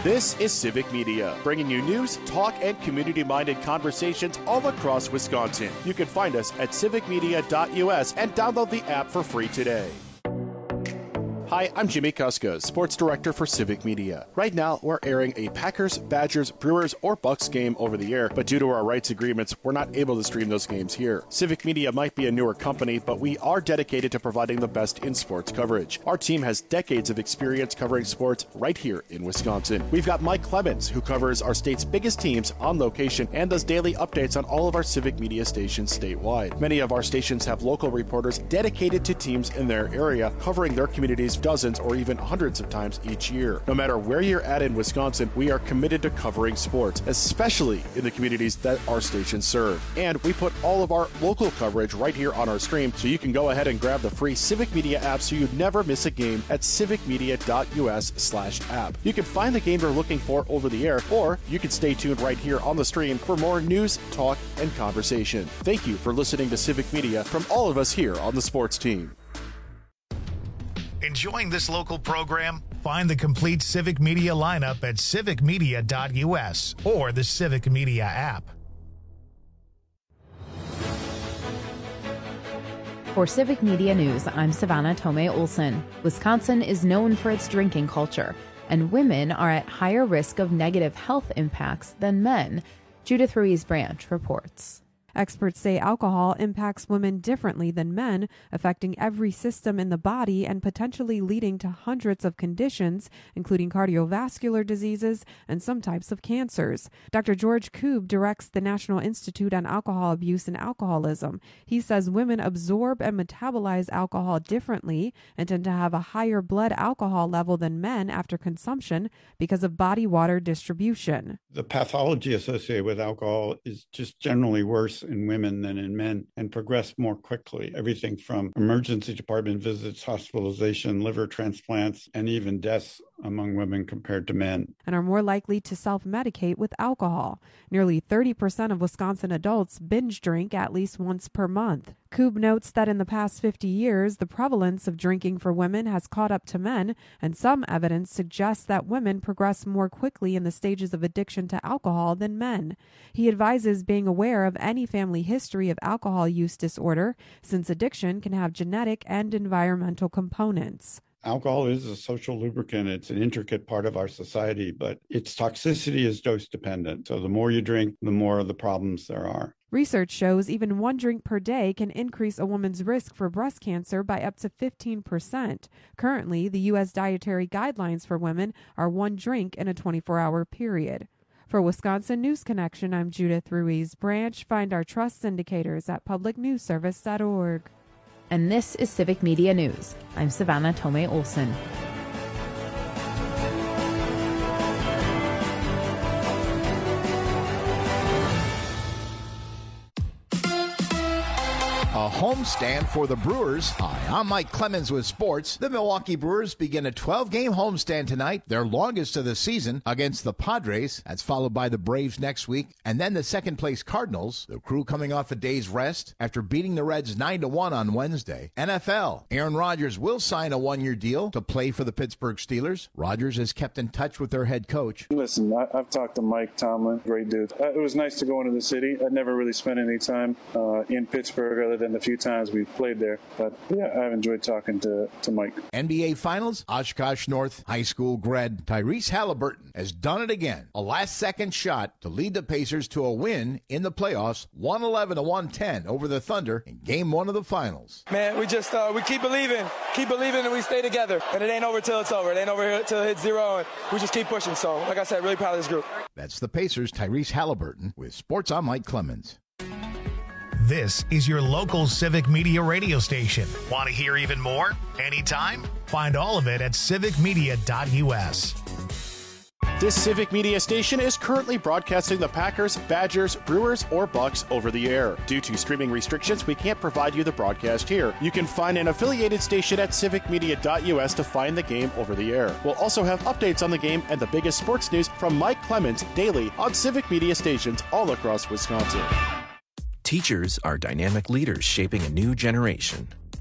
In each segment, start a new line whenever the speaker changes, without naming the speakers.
This is Civic Media, bringing you news, talk, and community-minded conversations all across Wisconsin. You can find us at civicmedia.us and download the app for free today. Hi, I'm Jimmy Kuska, Sports Director for Civic Media. Right now, we're airing a Packers, Badgers, Brewers, or Bucks game over the air, but due to our rights agreements, we're not able to stream those games here. Civic Media might be a newer company, but we are dedicated to providing the best in sports coverage. Our team has decades of experience covering sports right here in Wisconsin. We've got Mike Clemens, who covers our state's biggest teams on location and does daily updates on all of our Civic Media stations statewide. Many of our stations have local reporters dedicated to teams in their area, covering their communities dozens or even hundreds of times each year. No matter where you're at in Wisconsin, we are committed to covering sports, especially in the communities that our stations serve. And we put all of our local coverage right here on our stream, so you can go ahead and grab the free Civic Media app so you never miss a game at civicmedia.us/app. You can find the game you're looking for over the air, or you can stay tuned right here on the stream for more news, talk, and conversation. Thank you for listening to Civic Media from all of us here on the sports team.
Enjoying this local program? Find the complete Civic Media lineup at civicmedia.us or the Civic Media app.
For Civic Media News, I'm Savannah Tomei Olson. Wisconsin is known for its drinking culture, and women are at higher risk of negative health impacts than men. Judith Ruiz-Branch reports.
Experts say alcohol impacts women differently than men, affecting every system in the body and potentially leading to hundreds of conditions, including cardiovascular diseases and some types of cancers. Dr. George Koob directs the National Institute on Alcohol Abuse and Alcoholism. He says women absorb and metabolize alcohol differently and tend to have a higher blood alcohol level than men after consumption because of body water distribution.
The pathology associated with alcohol is just generally worse in women than in men and progress more quickly. Everything from emergency department visits, hospitalization, liver transplants, and even deaths among women compared to men.
And are more likely to self-medicate with alcohol. Nearly 30% of Wisconsin adults binge drink at least once per month. Koob notes that in the past 50 years, the prevalence of drinking for women has caught up to men, and some evidence suggests that women progress more quickly in the stages of addiction to alcohol than men. He advises being aware of any family history of alcohol use disorder, since addiction can have genetic and environmental components.
Alcohol is a social lubricant. It's an intricate part of our society, but its toxicity is dose dependent. So the more you drink, the more of the problems there are.
Research shows even one drink per day can increase a woman's risk for breast cancer by up to 15%. Currently, the U.S. dietary guidelines for women are one drink in a 24-hour period. For Wisconsin News Connection, I'm Judith Ruiz-Branch. Find our trust indicators at publicnewsservice.org.
And this is Civic Media News. I'm Savannah Tomei Olson.
A homestand for the Brewers. Hi, I'm Mike Clemens with sports. The Milwaukee Brewers begin a 12-game homestand tonight, their longest of the season, against the Padres. That's followed by the Braves next week, and then the second-place Cardinals. The Crew coming off a day's rest after beating the Reds 9-1 on Wednesday. NFL. Aaron Rodgers will sign a one-year deal to play for the Pittsburgh Steelers. Rodgers has kept in touch with their head coach.
Listen, I've talked to Mike Tomlin, great dude. It was nice to go into the city. I'd never really spent any time in Pittsburgh other than the few times we've played there. But yeah, I've enjoyed talking to Mike.
NBA Finals, Oshkosh North High School grad Tyrese Halliburton has done it again. A last-second shot to lead the Pacers to a win in the playoffs, 111-110 over the Thunder in Game 1 of the Finals.
Man, we just we keep believing, and we stay together. And it ain't over till it's over. It ain't over till it hits zero, and we just keep pushing. So, like I said, really proud of this group.
That's the Pacers' Tyrese Halliburton with Sports. I'm Mike Clemens.
This is your local Civic Media radio station. Want to hear even more? Anytime? Find all of it at civicmedia.us.
This Civic Media station is currently broadcasting the Packers, Badgers, Brewers, or Bucks over the air. Due to streaming restrictions, we can't provide you the broadcast here. You can find an affiliated station at civicmedia.us to find the game over the air. We'll also have updates on the game and the biggest sports news from Mike Clemens daily on Civic Media stations all across Wisconsin.
Teachers are dynamic leaders shaping a new generation.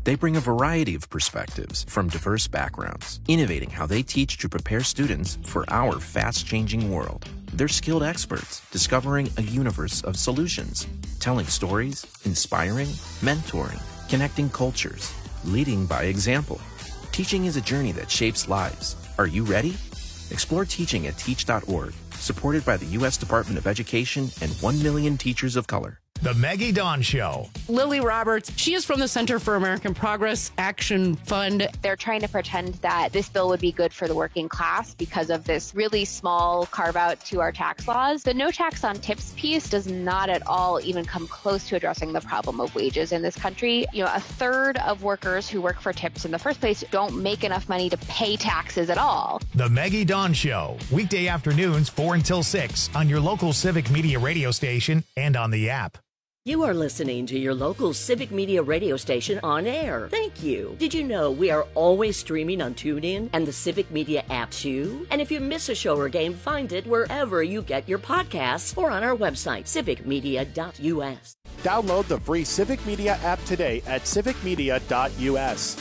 They bring a variety of perspectives from diverse backgrounds, innovating how they teach to prepare students for our fast-changing world. They're skilled experts, discovering a universe of solutions, telling stories, inspiring, mentoring, connecting cultures, leading by example. Teaching is a journey that shapes lives. Are you ready? Explore teaching at teach.org, supported by the U.S. Department of Education and 1 million teachers of color.
The Maggie Dawn Show.
Lily Roberts, she is from the Center for American Progress Action Fund.
They're trying to pretend that this bill would be good for the working class because of this really small carve out to our tax laws. The no tax on tips piece does not at all even come close to addressing the problem of wages in this country. You know, a third of workers who work for tips in the first place don't make enough money to pay taxes at all.
The Maggie Dawn Show, weekday afternoons 4 until 6 on your local Civic Media radio station and on the app.
You are listening to your local Civic Media radio station on air. Thank you. Did you know we are always streaming on TuneIn and the Civic Media app too? And if you miss a show or game, find it wherever you get your podcasts or on our website, civicmedia.us.
Download the free Civic Media app today at civicmedia.us.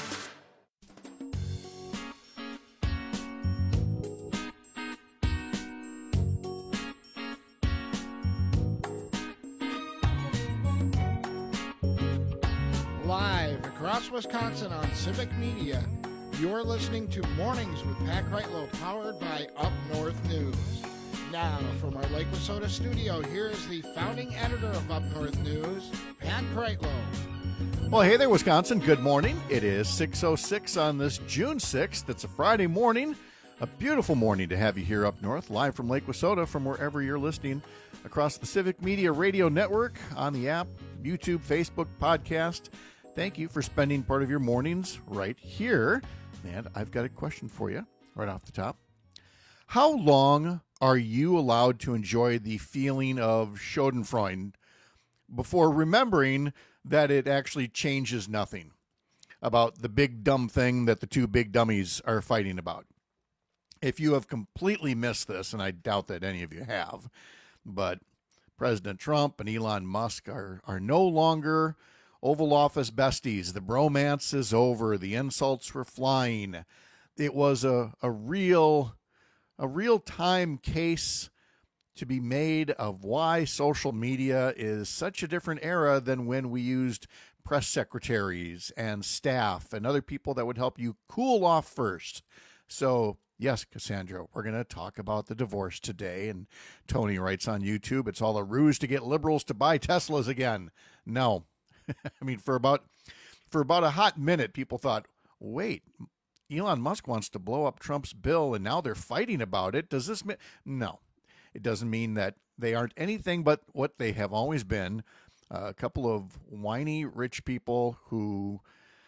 Live across Wisconsin on Civic Media, you're listening to Mornings with Pat Kreitlow, powered by Up North News. Now, from our Lake Wissota studio, here is the founding editor of Up North News, Pat Kreitlow.
Well, hey there, Wisconsin. Good morning. It is 6:06 on this June 6th. It's a Friday morning. A beautiful morning to have you here up north, live from Lake Wissota, from wherever you're listening across the Civic Media Radio Network, on the app, YouTube, Facebook, podcast. Thank you for spending part of your mornings right here. And I've got a question for you right off the top. How long are you allowed to enjoy the feeling of schadenfreude before remembering that it actually changes nothing about the big dumb thing that the two big dummies are fighting about? If you have completely missed this, and I doubt that any of you have, but President Trump and Elon Musk are no longer Oval Office besties. The bromance is over. The insults were flying. It was a real time case to be made of why social media is such a different era than when we used press secretaries and staff and other people that would help you cool off first. So, yes, Cassandra, we're going to talk about the divorce today. And Tony writes on YouTube, it's all a ruse to get liberals to buy Teslas again. No. I mean, for about a hot minute, people thought, wait, Elon Musk wants to blow up Trump's bill, and now they're fighting about it. Does this mean? No, it doesn't mean that they aren't anything but what they have always been, a couple of whiny rich people who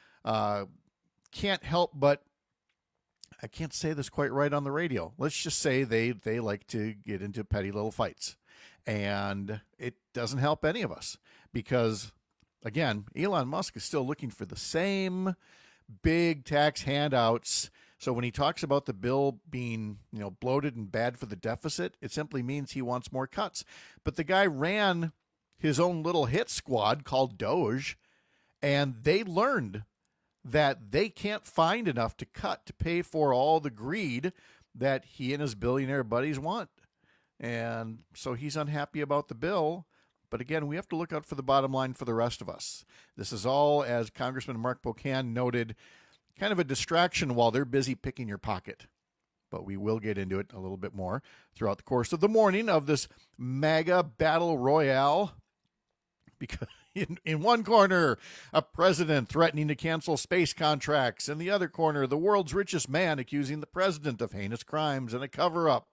can't help but, I can't say this quite right on the radio. Let's just say they like to get into petty little fights, and it doesn't help any of us because, again, Elon Musk is still looking for the same big tax handouts. So when he talks about the bill being, bloated and bad for the deficit, it simply means he wants more cuts. But the guy ran his own little hit squad called Doge, and they learned that they can't find enough to cut to pay for all the greed that he and his billionaire buddies want. And so he's unhappy about the bill. But again, we have to look out for the bottom line for the rest of us. This is all, as Congressman Mark Pocan noted, kind of a distraction while they're busy picking your pocket. But we will get into it a little bit more throughout the course of the morning of this MAGA battle royale. Because in one corner, a president threatening to cancel space contracts. In the other corner, the world's richest man accusing the president of heinous crimes and a cover-up.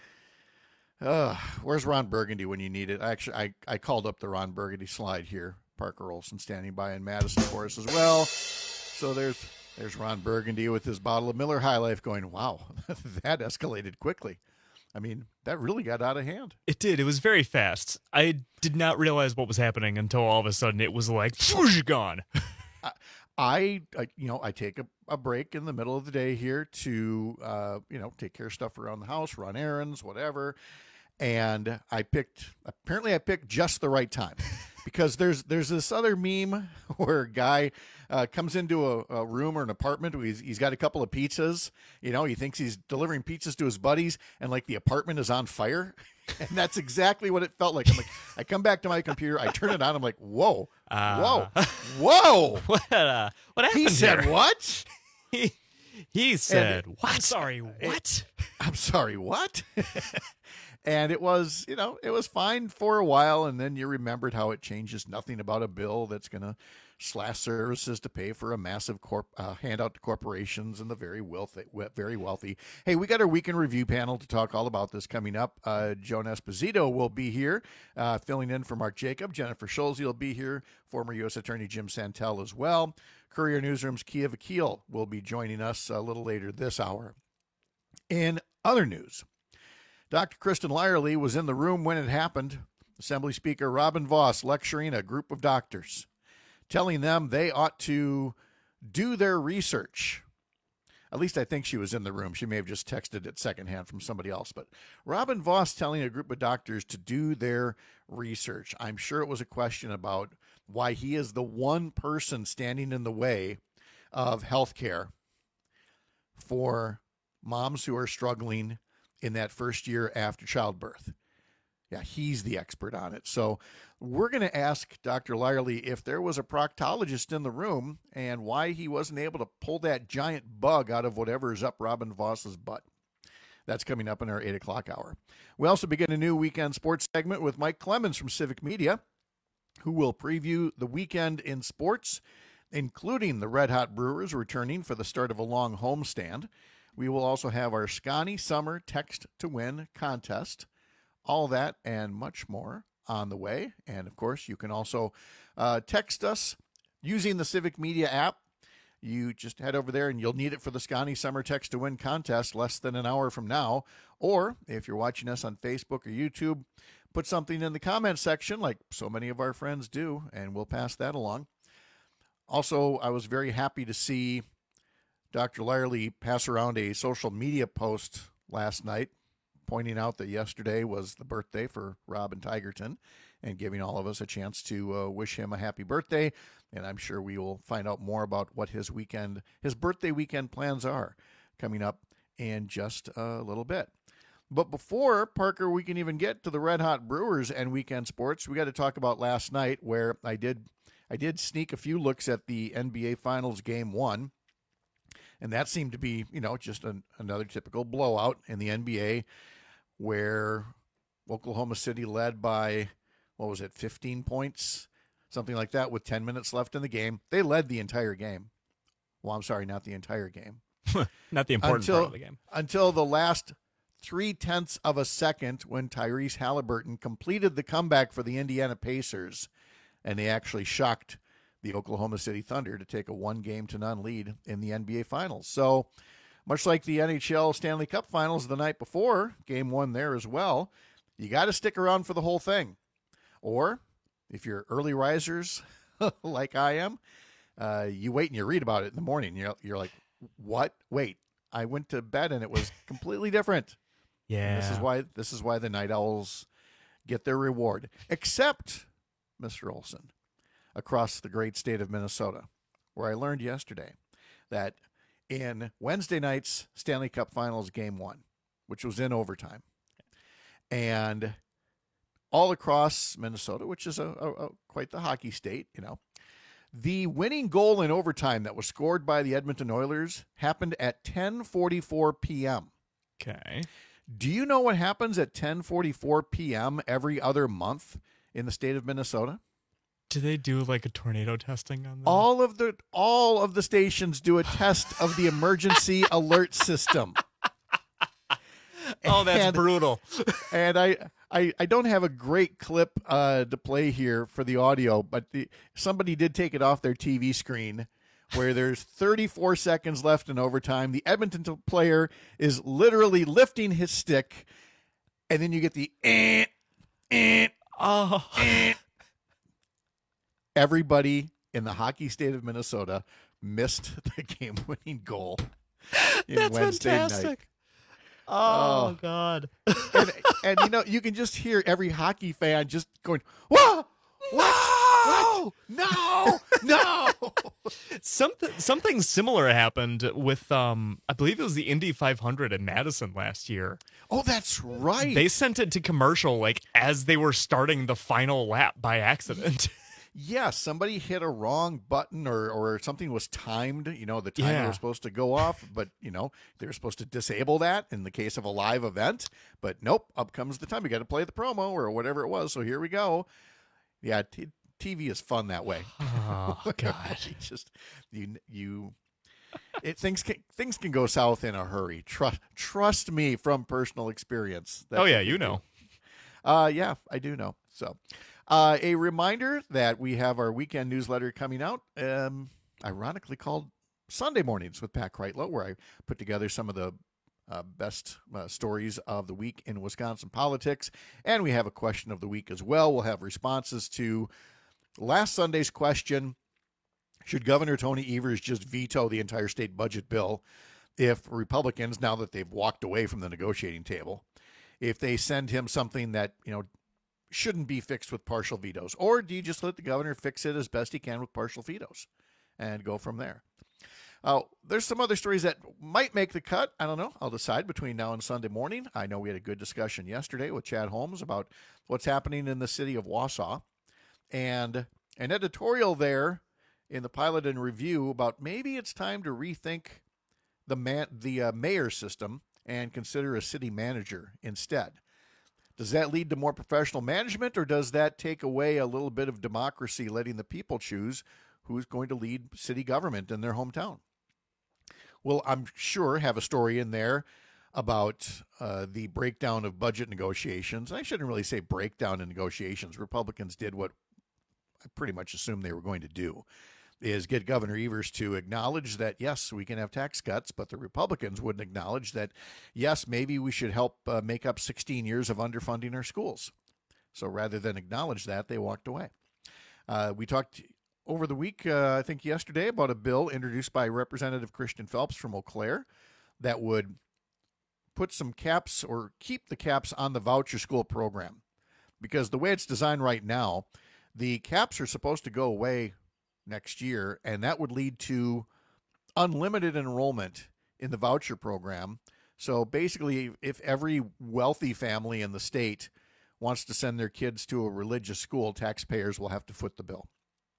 Where's Ron Burgundy when you need it? Actually, I called up the Ron Burgundy slide here. Parker Olson standing by in Madison for us as well. So there's Ron Burgundy with his bottle of Miller High Life going, wow, that escalated quickly. I mean, that really got out of hand.
It did. It was very fast. I did not realize what was happening until all of a sudden it was like, whoosh, gone.
I take a break in the middle of the day here to, take care of stuff around the house, run errands, whatever. And I picked just the right time because there's this other meme where a guy
comes into a room or an apartment where he's got a couple of pizzas. He thinks he's delivering pizzas to his buddies, and like the apartment is on fire. And that's exactly what it felt like. I'm like, I come back to my computer, I turn it on, I'm like, whoa.
What happened?
He said
here?
what?
He said what? I'm sorry, what?
I'm sorry, what? And it was, it was fine for a while, and then you remembered how it changes nothing about a bill that's going to slash services to pay for a massive handout to corporations and the very wealthy. Hey, we got our weekend review panel to talk all about this coming up. Joan Esposito will be here, filling in for Mark Jacob. Jennifer Schulze will be here. Former U.S. Attorney Jim Santel as well. Courier Newsroom's Kia Vakil will be joining us a little later this hour. In other news, Dr. Kristen Lyerly was in the room when it happened. Assembly Speaker Robin Vos lecturing a group of doctors, telling them they ought to do their research. At least I think she was in the room. She may have just texted it secondhand from somebody else. But Robin Vos telling a group of doctors to do their research. I'm sure it was a question about why he is the one person standing in the way of health care for moms who are struggling in that first year after childbirth. Yeah, he's the expert on it. So we're going to ask Dr. Lyerly if there was a proctologist in the room and why he wasn't able to pull that giant bug out of whatever is up Robin Voss's butt. That's coming up in our 8 o'clock hour. We also begin a new weekend sports segment with Mike Clemens from Civic Media, who will preview the weekend in sports, including the Red Hot Brewers returning for the start of a long homestand. We will also have our Scotty Summer Text to Win contest. All that and much more on the way. And, of course, you can also text us using the Civic Media app. You just head over there, and you'll need it for the Scotty Summer Text to Win contest less than an hour from now. Or if you're watching us on Facebook or YouTube, put something in the comment section like so many of our friends do, and we'll pass that along. Also, I was very happy to see Dr. Lyerly pass around a social media post last night pointing out that yesterday was the birthday for Robin Tigerton and giving all of us a chance to wish him a happy birthday. And I'm sure we will find out more about what his birthday weekend plans are coming up in just a little bit. But before, Parker, we can even get to the Red Hot Brewers and weekend sports, we got to talk about last night where I did sneak a few looks at the NBA Finals Game 1. And that seemed to be, just another typical blowout in the NBA where Oklahoma City led by, 15 points? Something like that with 10 minutes left in the game. They led the entire game. Well, I'm sorry, not the entire game.
Not the important part of the game.
Until the last 0.3 of a second when Tyrese Halliburton completed the comeback for the Indiana Pacers, and they actually shocked the Oklahoma City Thunder to take a 1-0 lead in the NBA Finals. So much like the NHL Stanley Cup Finals the night before, Game 1 there as well, you got to stick around for the whole thing. Or if you're early risers like I am, you wait and you read about it in the morning. You're like, what? Wait, I went to bed and it was completely different.
Yeah.
And this is why the Night Owls get their reward. Except, Mr. Olson, across the great state of Minnesota, where I learned yesterday that in Wednesday night's Stanley Cup Finals Game 1, which was in overtime, and all across Minnesota, which is quite the hockey state, the winning goal in overtime that was scored by the Edmonton Oilers happened at 10:44 p.m.
Okay.
Do you know what happens at 10:44 p.m. every other month in the state of Minnesota?
Do they do like a tornado testing on that?
All of the stations do a test of the emergency alert system.
Oh, that's brutal.
And I don't have a great clip to play here for the audio, but somebody did take it off their TV screen where there's 34 seconds left in overtime. The Edmonton player is literally lifting his stick, and then you get the Everybody in the hockey state of Minnesota missed the game-winning goal in
That's
Wednesday
fantastic.
night.
Oh, God.
And you can just hear every hockey fan just going, whoa, what? No, No.
Something similar happened with I believe it was the Indy 500 in Madison last year.
Oh, that's right.
They sent it to commercial like as they were starting the final lap by accident.
Yeah, somebody hit a wrong button or something was timed, the time they were supposed to go off, but, they were supposed to disable that in the case of a live event. But nope, up comes the time. You got to play the promo or whatever it was. So here we go. Yeah, TV is fun that way.
Oh, God.
It's just, things can go south in a hurry. Trust me from personal experience.
Oh, yeah, you know.
Yeah, I do know. So. A reminder that we have our weekend newsletter coming out, ironically called Sunday Mornings with Pat Kreitlow, where I put together some of the best stories of the week in Wisconsin politics. And we have a question of the week as well. We'll have responses to last Sunday's question, should Governor Tony Evers just veto the entire state budget bill if Republicans, now that they've walked away from the negotiating table, if they send him something that, shouldn't be fixed with partial vetoes? Or do you just let the governor fix it as best he can with partial vetoes and go from there? There's some other stories that might make the cut. I don't know. I'll decide between now and Sunday morning. I know we had a good discussion yesterday with Chad Holmes about what's happening in the city of Wausau, and an editorial there in the Pilot and Review about maybe it's time to rethink the mayor system and consider a city manager instead. Does that lead to more professional management, or does that take away a little bit of democracy, letting the people choose who's going to lead city government in their hometown? We'll, I'm sure, have a story in there about the breakdown of budget negotiations. I shouldn't really say breakdown in negotiations. Republicans did what I pretty much assumed they were going to do, is get Governor Evers to acknowledge that, yes, we can have tax cuts, but the Republicans wouldn't acknowledge that, yes, maybe we should help make up 16 years of underfunding our schools. So rather than acknowledge that, they walked away. We talked over the week, I think yesterday, about a bill introduced by Representative Christian Phelps from Eau Claire that would put some caps or keep the caps on the voucher school program. Because the way it's designed right now, the caps are supposed to go away next year, and that would lead to unlimited enrollment in the voucher program. So basically, if every wealthy family in the state wants to send their kids to a religious school, taxpayers will have to foot the bill.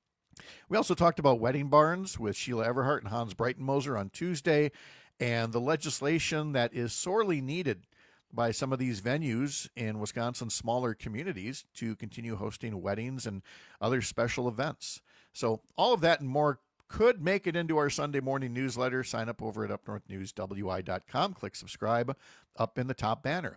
We also talked about wedding barns with Sheila Everhart and Hans Breitenmoser on Tuesday, and the legislation that is sorely needed by some of these venues in Wisconsin's smaller communities to continue hosting weddings and other special events. So all of that and more could make it into our Sunday morning newsletter. Sign up over at upnorthnewswi.com. Click subscribe up in the top banner.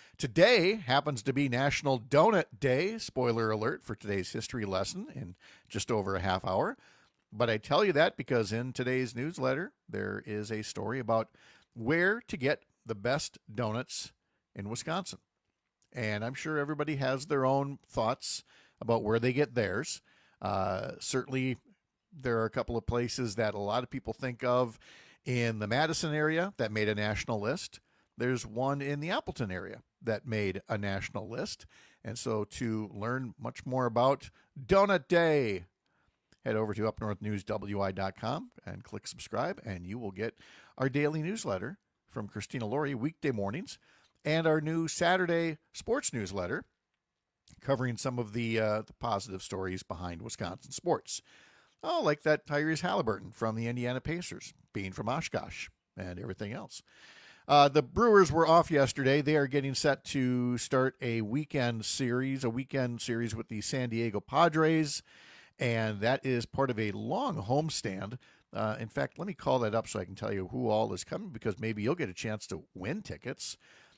Today happens to be National Donut Day. Spoiler alert for today's history lesson in just over a half hour. But I tell you that because in today's newsletter, there is a story about where to get the best donuts in Wisconsin. And I'm sure everybody has their own thoughts about where they get theirs. Certainly, there are a couple of places that a lot of people think of in the Madison area that made a national list. There's one in the Appleton area that made a national list. And so to learn much more about Donut Day, head over to upnorthnewswi.com and click subscribe, and you will get our daily newsletter from Christina Laurie weekday mornings and our new Saturday sports newsletter covering some of the positive stories behind Wisconsin sports. Oh, like that Tyrese Halliburton from the Indiana Pacers, being from Oshkosh, and everything else. The Brewers were off yesterday. They are getting set to start a weekend series with the San Diego Padres, and that is part of a long homestand. In fact, let me call that up so I can tell you who all is coming, because maybe you'll get a chance to win tickets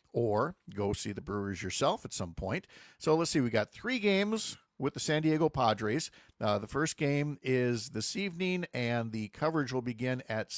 or go see the Brewers yourself at some point. So let's see. We got 3 games with the San Diego Padres. The first game is this evening, and the coverage will begin at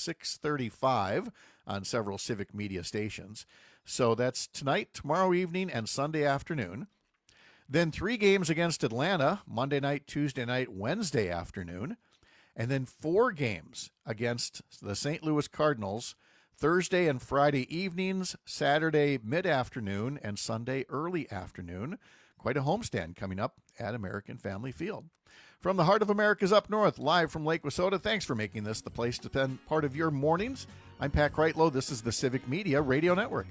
6:35 on several Civic Media stations. So that's tonight, tomorrow evening, and Sunday afternoon. Then 3 games against Atlanta, Monday night, Tuesday night, Wednesday afternoon. And then 4 games against the St. Louis Cardinals, Thursday and Friday evenings, Saturday mid-afternoon, and Sunday early afternoon. Of quite a homestand coming up at American Family Field. From the heart of America's up north, live from Lake Wissota, thanks for making this the place to spend part of your mornings. I'm Pat Kreitlow. This is the Civic Media Radio Network.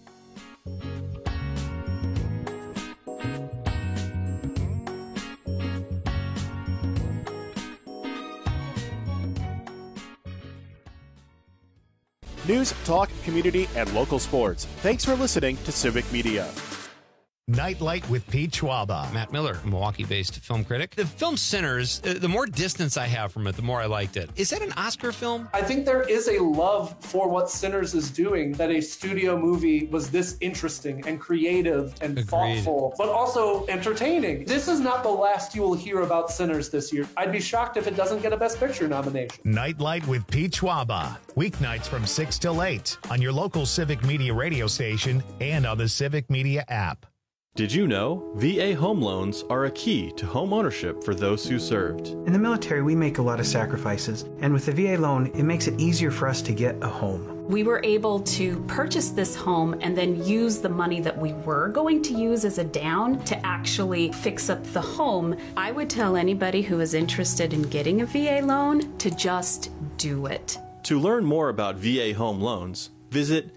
News, talk, community, and local sports. Thanks for listening to Civic Media.
Nightlight with Pete Schwaba.
Matt Miller, Milwaukee-based film critic. The film Sinners, the more distance I have from it, the more I liked it. Is that an Oscar film?
I think there is a love for what Sinners is doing, that a studio movie was this interesting and creative and thoughtful, but also entertaining. This is not the last you will hear about Sinners this year. I'd be shocked if it doesn't get a Best Picture nomination.
Nightlight with Pete Schwaba. Weeknights from 6 till 8 on your local Civic Media radio station and on the Civic Media app.
Did you know VA home loans are a key to home ownership for those who served?
In the military, we make a lot of sacrifices, and with the VA loan, it makes it easier for us to get a home.
We were able to purchase this home and then use the money that we were going to use as a down to actually fix up the home. I would tell anybody who is interested in getting a VA loan to just do it.
To learn more about VA home loans, visit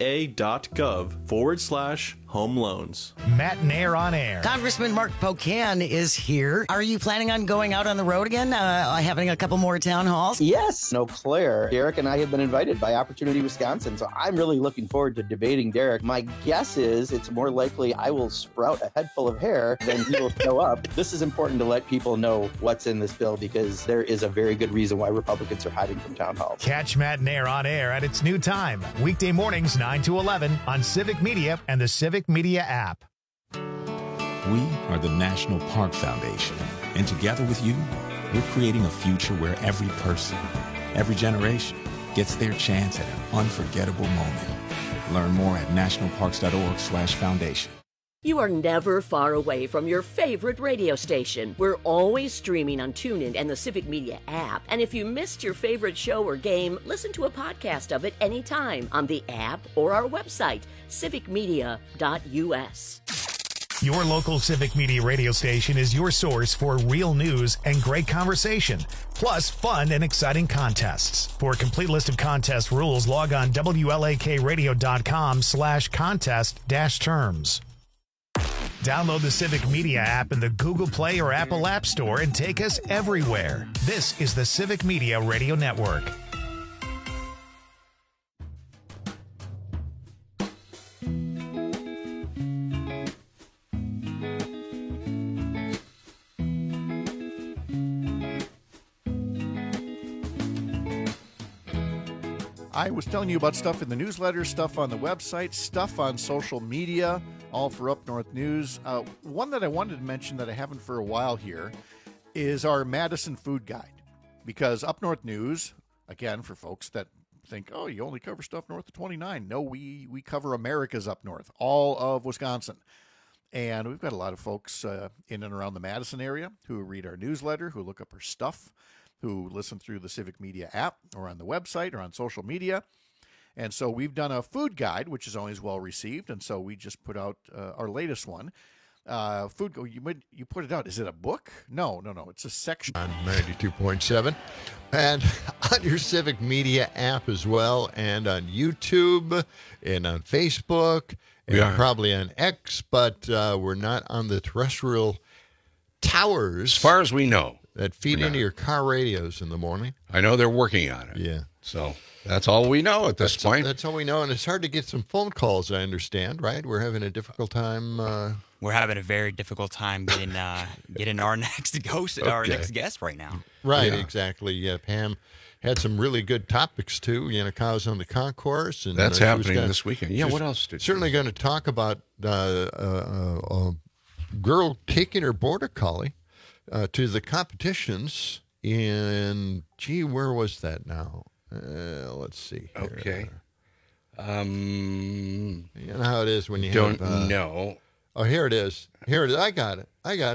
va.gov/home loans.
Matt Nair on air.
Congressman Mark Pocan is here. Are you planning on going out on the road again, having a couple more town halls?
Yes. Eau Claire. Derek and I have been invited by Opportunity Wisconsin, so I'm really looking forward to debating Derek. My guess is it's more likely I will sprout a head full of hair than he will show up. This is important to let people know what's in this bill because there is a very good reason why Republicans are hiding from town halls.
Catch Matt Nair on air at its new time, weekday mornings 9 to 11 on Civic Media and the Civic Media app.
We are the National Park Foundation, and together with you, we're creating a future where every person, every generation, gets their chance at an unforgettable moment. Learn more at nationalparks.org/foundation.
You are never far away from your favorite radio station. We're always streaming on TuneIn and the Civic Media app. And if you missed your favorite show or game, listen to a podcast of it anytime on the app or our website, civicmedia.us.
Your local Civic Media radio station is your source for real news and great conversation, plus fun and exciting contests. For a complete list of contest rules, log on WLAKradio.com/contest-terms. Download the Civic Media app in the Google Play or Apple App Store and take us everywhere. This is the Civic Media Radio Network.
I was telling you about stuff in the newsletter, stuff on the website, stuff on social media, all for Up North News. One that I wanted to mention that I haven't for a while here is our Madison Food Guide. Because Up North News, again, for folks that think, oh, you only cover stuff north of 29. No, we cover America's up north, all of Wisconsin. And we've got a lot of folks in and around the Madison area who read our newsletter, who look up our stuff, who listen through the Civic Media app or on the website or on social media. And so we've done a food guide, which is always well received. And so we just put out our latest one. Food. You put it out. Is it a book? No. It's a section.
On 92.7 and on your Civic Media app as well, and on YouTube and on Facebook and probably on X, but we're not on the terrestrial towers.
As far as we know.
That feed into your car radios in the morning.
I know they're working on it.
Yeah.
So that's all we know at this point.
That's all we know, and it's hard to get some phone calls, I understand, right? We're having a difficult time.
We're having a very difficult time getting our next our next guest right now.
Right, exactly. Yeah, Pam had some really good topics, too. Cows on the concourse. And
that's happening this weekend. Yeah, what else did
certainly going to talk about a girl taking her border collie to the competitions in, where was that now? Let's see here.
Okay.
You know how it is when you
don't know.
Oh, here it is. I got it.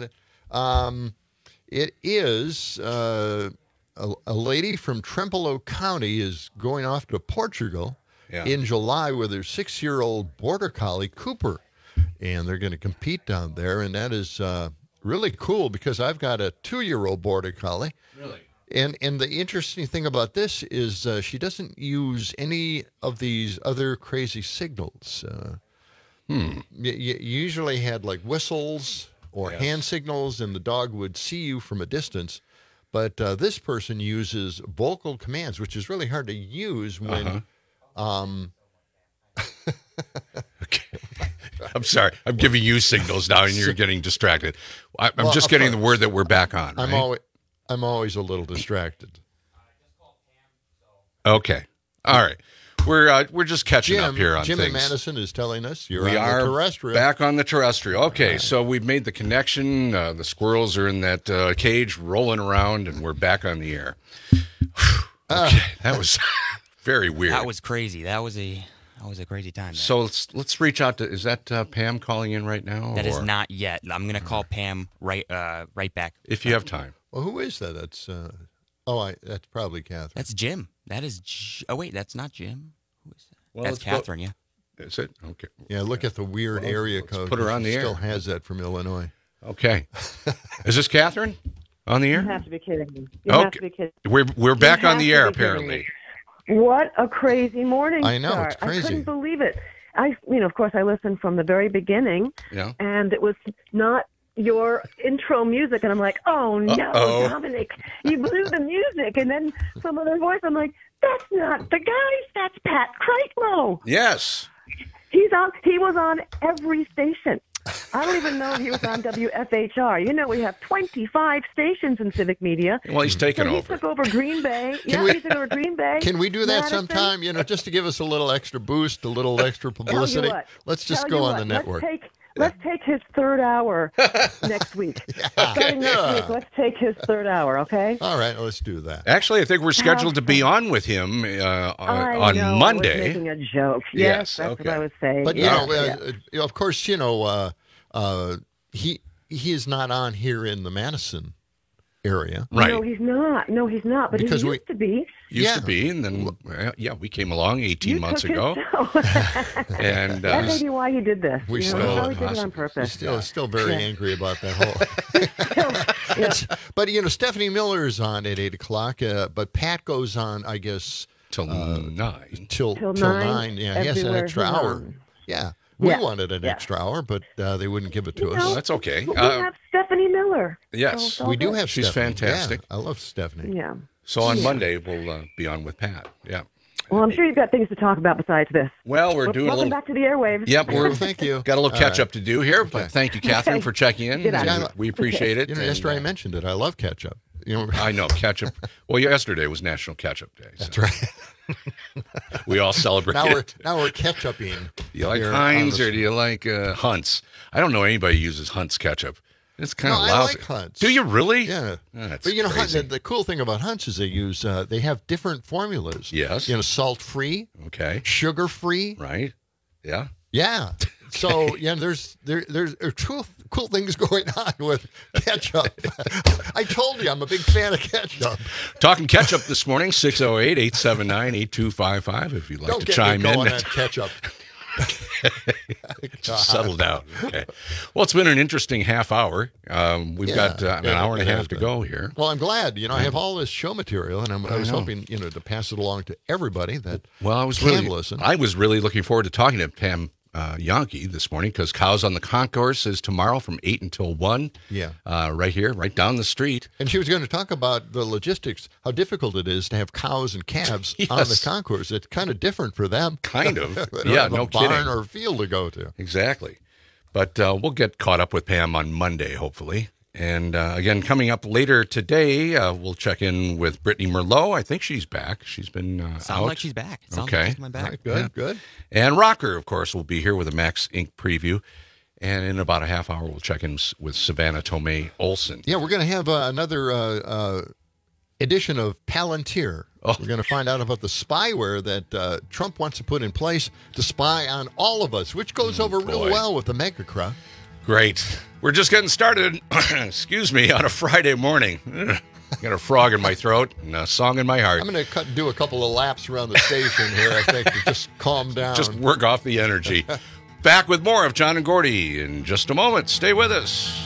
It is a lady from Trempealeau County is going off to Portugal in July with her 6-year-old border collie, Cooper. and they're going to compete down there, and that is really cool because I've got a 2-year-old border collie.
Really?
And the interesting thing about this is she doesn't use any of these other crazy signals. You usually had like whistles or hand signals, and the dog would see you from a distance. But this person uses vocal commands, which is really hard to use when.
Okay. I'm sorry. I'm giving you signals now, and you're getting distracted. I'm just getting the word that we're back on. Right?
I'm always a little distracted.
Okay. All right. We're just catching up here on
Jim
things.
in Madison is telling us
We
on the
are
terrestrial.
back on the terrestrial. Okay, so we've made the connection. The squirrels are in that cage rolling around, and we're back on the air. Okay, that was very weird.
That was crazy. That was a crazy time.
So let's reach out to. Is that Pam calling in right now?
That is not yet. I'm going to call Pam right back.
If you have time.
Well, who is that? That's that's probably Catherine.
That's Jim. That is. Oh wait, that's not Jim. Who is that?
Well,
that's Catherine. Yeah.
Is it? Okay.
Yeah, look at the weird area code.
Put her on the
She
air.
Still has that from Illinois.
Okay. Is this Catherine on the air?
You have to be kidding me. You have to be kidding me.
We're back
You
on the
have
air
to be kidding
apparently.
me. What a crazy morning
I know,
start.
it's crazy.
I couldn't believe it. Of course, I listened from the very beginning,
Yeah.
and it was not your intro music, and I'm like, oh no,
Uh-oh.
Dominic, you blew the music, and then some other voice, I'm like, that's not the guys, that's Pat Kreitlow.
Yes.
He was on every station. I don't even know he was on WFHR. You know, we have 25 stations in Civic Media.
Well, he's taken
so he
over.
took over Green Bay. He took over Green Bay.
Can we do that
Madison.
sometime? Just to give us a little extra boost, a little extra publicity.
Tell you what.
Let's just
Tell
go
you
on
what.
the network.
Let's take his third hour next week. Starting next week, let's take his third hour, okay?
All right, let's do that.
Actually, I think we're scheduled to be on with him on Monday.
I was making a joke. Yes, that's what I was saying.
But of course, he is not on here in the Madison area,
right?
No, he's not. But
Because
he used to be.
Used to be, and then we came along 18 months ago, and
that may be why he did this.
We
he
still
did it on purpose.
Still very angry about that whole. But Stephanie Miller is on at 8:00, but Pat goes on, I guess,
till 9.
Till 9. Yeah, he has an extra hour. Yeah. We wanted an extra hour, but they wouldn't give it to us.
That's okay.
We have Stephanie Miller.
Yes,
we do have.
She's
Stephanie.
fantastic.
Yeah, I love Stephanie.
Yeah.
So on Monday we'll be on with Pat. Yeah.
Well, I'm sure you've got things to talk about besides this.
Well, we're doing a
Welcome
little.
back to the airwaves.
Yep,
thank you.
Got a little catch up to do here,
Okay.
but thank you, Catherine, for checking in. We appreciate it.
Yesterday I mentioned it. I love ketchup.
I know ketchup. Well, yesterday was National Ketchup Day. So.
That's right.
We all celebrate.
Now we're ketchuping.
Do you like Heinz or do you like Hunt's? I don't know anybody who uses Hunt's ketchup. It's kind of lousy.
I like Hunt's.
Do you really?
Yeah.
That's
but
crazy.
the cool thing about Hunt's is they have different formulas.
Yes.
Salt free.
Okay.
Sugar free.
Right. Yeah.
Yeah. So there's cool things going on with ketchup. I told you I'm a big fan of ketchup.
Talking ketchup this morning, 608-879-8255 if you'd like
Don't
to
get
chime
me going
in.
on ketchup.
Just settle down. Okay. Well, it's been an interesting half hour. We've got an hour and a half to go here.
Well, I'm glad. I have all this show material, and I was hoping to pass it along to everybody that can listen.
I was really looking forward to talking to Pam Yankee this morning because Cows on the Concourse is tomorrow from 8 until 1.
Yeah.
Right here, right down the street.
And she was going to talk about the logistics, how difficult it is to have cows and calves on the concourse. It's kind of different for them.
Kind of.
Yeah,
no
barn
kidding.
or field to go to.
Exactly. But we'll get caught up with Pam on Monday, hopefully. And again, coming up later today, we'll check in with Brittany Merlot. I think she's back. She's been
Sounds
out.
like she's back. Sounds
Okay.
like she's coming back.
Right, good, good.
And Rocker, of course, will be here with a Max Inc. preview. And in about a half hour, we'll check in with Savannah Tomei Olson.
Yeah, we're going to have another edition of Palantir.
Oh.
We're going to find out about the spyware that Trump wants to put in place to spy on all of us, which goes over real well with the mega crowd.
Great. We're just getting started, excuse me, on a Friday morning. Got a frog in my throat and a song in my heart.
I'm going to do a couple of laps around the station here, I think, to just calm down.
Just work off the energy. Back with more of John and Gordy in just a moment. Stay with us.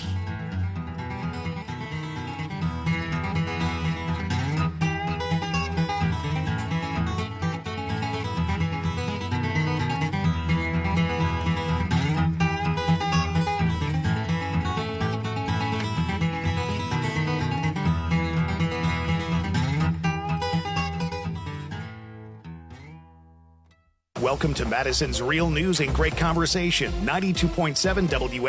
Welcome to Madison's Real News and Great Conversation, 92.7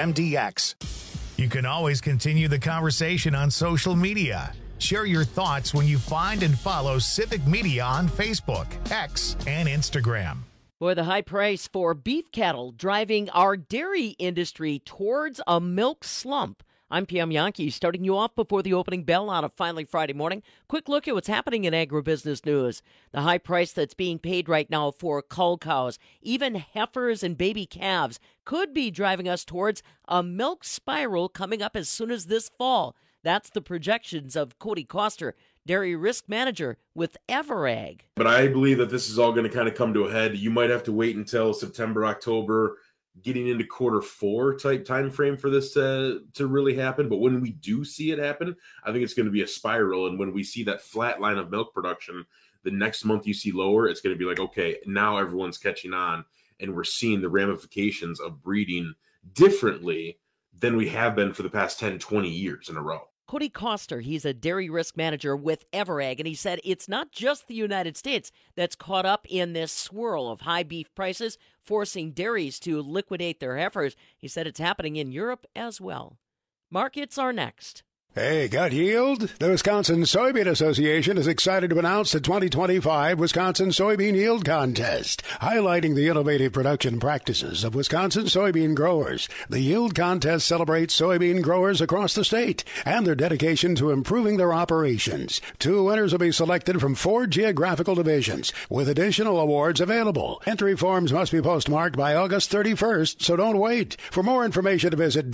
WMDX. You can always continue the conversation on social media. Share your thoughts when you find and follow Civic Media on Facebook, X, and Instagram.
Boy, the high price for beef cattle driving our dairy industry towards a milk slump. I'm PM Yankee, starting you off before the opening bell on a finally Friday morning. Quick look at what's happening in agribusiness news. The high price that's being paid right now for cull cows, even heifers and baby calves, could be driving us towards a milk spiral coming up as soon as this fall. That's the projections of Cody Koster, dairy risk manager with Everag.
But I believe that this is all going to kind of come to a head. You might have to wait until September, October, getting into Q4 type time frame for this to really happen. But when we do see it happen, I think it's going to be a spiral. And when we see that flat line of milk production, the next month you see lower, it's going to be like, okay, now everyone's catching on, and we're seeing the ramifications of breeding differently than we have been for the past 10, 20 years in a row.
Cody Koster, he's a dairy risk manager with Everag, and he said it's not just the United States that's caught up in this swirl of high beef prices, forcing dairies to liquidate their heifers. He said it's happening in Europe as well. Markets are next.
Hey, got yield? The Wisconsin Soybean Association is excited to announce the 2025 Wisconsin Soybean Yield Contest, highlighting the innovative production practices of Wisconsin soybean growers. The Yield Contest celebrates soybean growers across the state and their dedication to improving their operations. 2 winners will be selected from 4 geographical divisions, with additional awards available. Entry forms must be postmarked by August 31st, so don't wait. For more information, visit